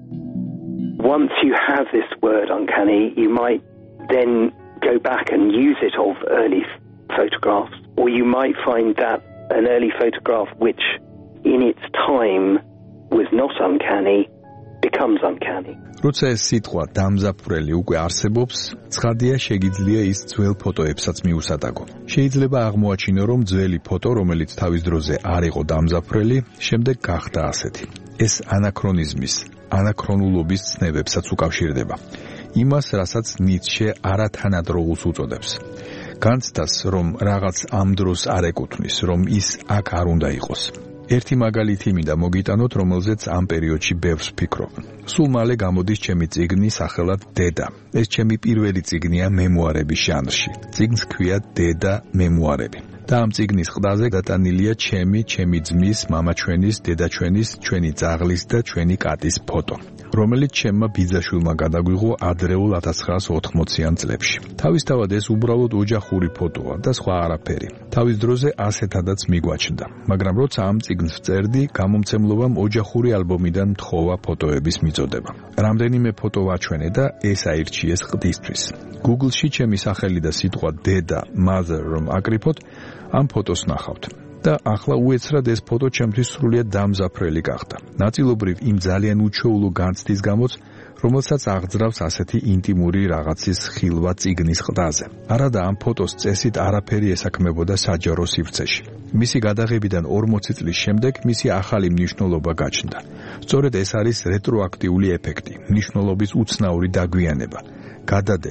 Speaker 13: Once you have this word uncanny, you might then go back and use it of early photographs, or you might find that an early photograph which in its time was not uncanny becomes uncanny.
Speaker 14: როცა ეს სიტყვა დამზაფრელი უკვე არსებობს, ცხადია შეგიძლია ის ძველ ფოტოებსაც მიუსადაგო. შეიძლება აღმოაჩინო, რომ ძველი ფოტო, რომელიც თავის დროზე არ იყო დამზაფრელი, შემდეგ გახდა ასეთი. ეს ანაქრონიზმის, ანაქრონულობის ცნებებსაც უკავშირდება. იმას, რასაც ნიცშე არათანადროულს უწოდებს. განცდას, რომ რაღაც ამ დროს არ ეკუთვნის, რომ ის აქ არ უნდა იყოს. ერთი მაგალითი მინდა მოგიტანოთ, რომელზეც ამ პერიოდში ბევრს ვფიქრობ. სულ მალე გამოდის ჩემი წიგნი სახელად დედა. ეს ჩემი პირველი წიგნია მემუარების ჟანრში. წიგნს ჰქვია დედა მემუარები. და ამ წიგნის ყდაზე დატანილია ჩემი ძმის, მამაჩვენის, დედაჩვენის, ჩვენი ძაღლის და ჩვენი კატის ფოტო, რომელიც ჩემმა ბიძაშვილმა გადაგვიღო ადრეულ 1980-იან წლებში. თავისთავად ეს უბრალოდ ოჯახური ფოტოა და სხვა არაფერი. თავის დროზე ასეთადაც მიგვაჩნდა, მაგრამ როცა ამ წიგნს ვწერდი, გამომცემლობამ ოჯახური ალბომიდან მთხოვა ფოტოების მიწოდება. რამდენიმე ფოტო ვაჩვენე და ეს აირჩიეს ყდისთვის. Google-ში ჩემი სახელი და სიტყვა დედა, mother რომ აკრიფოთ, ამ ფოტოს ნახავთ. და ახლა უეცრად ეს ფოტო ჩემთვის სრულიად დამზაფრელი გახდა. ნაწილობრივ იმ ძალიან უჩვეულო განცდის გამოც, რომელსაც აღძრავს ასეთი ინტიმური რაღაცის ხილვა წიგნის ყდაზე. არადა ამ ფოტოს წესით არაფერი ესაქმებოდა საჯარო სივრცეში. მისი გადაღებიდან 40 წლის შემდეგ მისი ახალი მნიშვნელობა გაჩნდა. სწორედ ეს არის რეტროაქტიული ეფექტი, მნიშვნელობის უცნაური დაგვიანება, გადადება.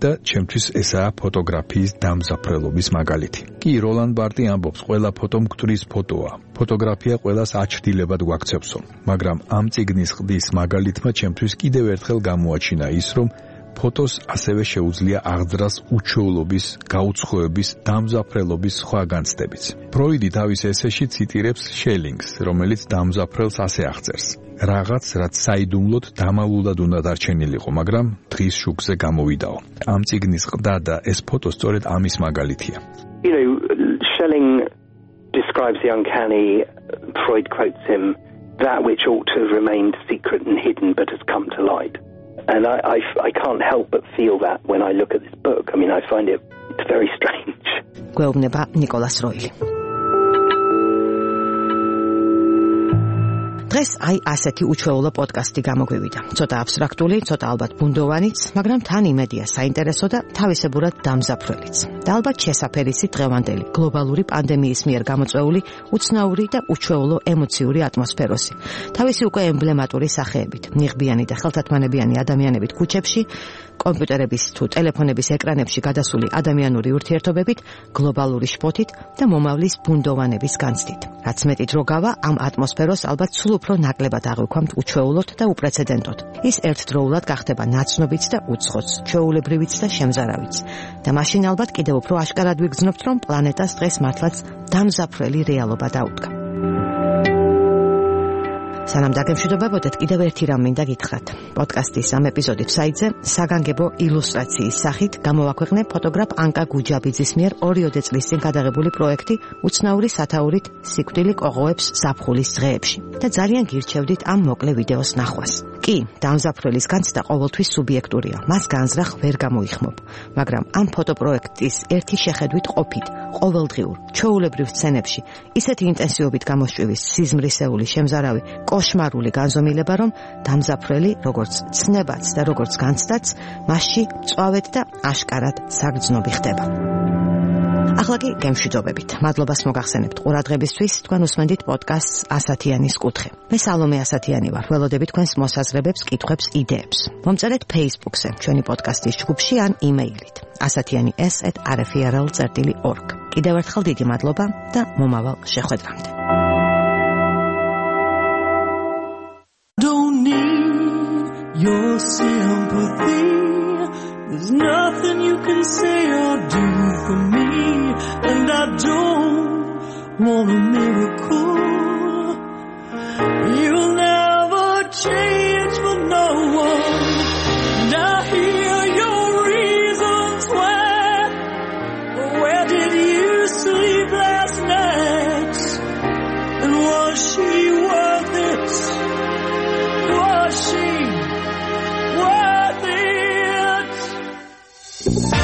Speaker 14: და ჩემთვის ესაა ფოტოგრაფიის დამზაფრელობის მაგალითი. კი როლან ბარტი ამბობს, ყველა ფოტო მკვდრის ფოტოა. ფოტოგრაფია ყველას აჩრდილებად გვაქცევსო, მაგრამ ამ წიგნის ყდის მაგალითმა ჩემთვის კიდევ ერთხელ გამოაჩინა ის, რომ ფოტოს ასევე შეუძლია აღძრას უჩვეულობის, გაუცხოების, დამზაფრელობის სხვა განცდებიც. ფროიდი თავის ესეში ციტირებს შელინგს, რომელიც დამზაფრელს ასე აღწერს. რაღაც, რაც საიდუმლოდ დამალულად უნდა დარჩენილიყო, მაგრამ დღის შუქზე გამოვიდაო. ამ წიგნის ყდა და ეს ფოტო სწორედ ამის მაგალითია.
Speaker 13: You know, Schelling describes the uncanny. Freud quotes him, that which ought to have remained secret and hidden but has come to light. And I can't help but feel that when I look at this book. I mean, I find it's very strange.
Speaker 12: გვეუბნება ნიკოლას როილი. დღეს აი ასეთი უჩვეულო პოდკასტი გამოგვივიდა. ცოტა აბსტრაქტული, ცოტა ალბათ ბუნდოვანიც, მაგრამ თან იმედია საინტერესო და თავისებურად დამზაფრველიც. და ალბათ შესაფერისი დღევანდელი გლობალური პანდემიის მიერ გამოწვეული უცნაური და უჩვეულო ემოციური ატმოსფეროსი. თავისი უკვე ემბლემატური სახეებით, ნიღბიანი და ხელთათმანებიანი ადამიანებით ქუჩებში, კომპიუტერების თუ ტელეფონების ეკრანებში გადასული ადამიანური ურთიერთობებით, გლობალური შფოთით და მომავლის ბუნდოვანების განცდით. რაც მეტი დრო გავა, ამ ატმოსფეროს ალბათ სულ უფრო ნაკლებად აღვიქვამთ უჩვეულოდ და უპრეცედენტოდ. ის ერთდროულად გახდება ნაცნობიც და უცხოც, ჩვეულებრივიც და შემზარავიც. და მაშინ ალბათ კიდევ უფრო აშკარად ვიგრძნობთ, რომ პლანეტას დღეს მართლაც დამზაფრელი რეალობა დაუდგა. სანამ დაგემშვიდობებოდეთ, კიდევ ერთი რამ მინდა გითხრათ. პოდკასტის ამ ეპიზოდით საიტზე საგანგებო ილუსტრაციის სახით გამოვაქვეყნე ფოტოგრაფ ანკა გუჯაბიძის მიერ 2 წლის წინ გადაღებული პროექტი უცნაური სათაურით სიკვდილი კოღოებს ზაფხულის დღეებში და ძალიან გირჩევდით ამ მოკლე ვიდეოს ნახვას. კი, დამზაფრველის განცდა ყოველთვის სუბიექტურია, მას განზრახ ვერ გამოიხმობ, მაგრამ ამ ფოტოპროექტის ერთი შეხედვით ყოფით, ყოველდღიურ, ჩვეულებრივ სცენებში, ისეთი ინტენსივობით გამოსჭვივის სიზმრისეული შემზარავი კოშმარული განზომილება, რომ დამზაფრელი როგორც ცნებაც და როგორც განცდაც მასში წვავეთ და აშკარად საგრძნობი ხდება. ახლა კი გემშვიდობებით. მადლობას მოგახსენებთ ყურადღებისთვის. თქვენ უსმენთ პოდკასტს ასათიანის კუთხე. მე სალომე ასათიანი ვარ. ველოდებით თქვენს მოსაზრებებს, კითხვებს, იდეებს. მომწერეთ Facebook-ზე, ჩვენი პოდკასტის ჯგუფში ან იმეილით. asatiani@rfrl.org. კიდევ ერთხელ დიდი მადლობა და მომავალ შეხვედრამდე.
Speaker 11: Don't need your sympathy. There's nothing you can say or do for me, and I don't want a miracle. You'll never change for no one, and I hear your reasons why. Where did you sleep last night? And was she worth it? Was she worth it?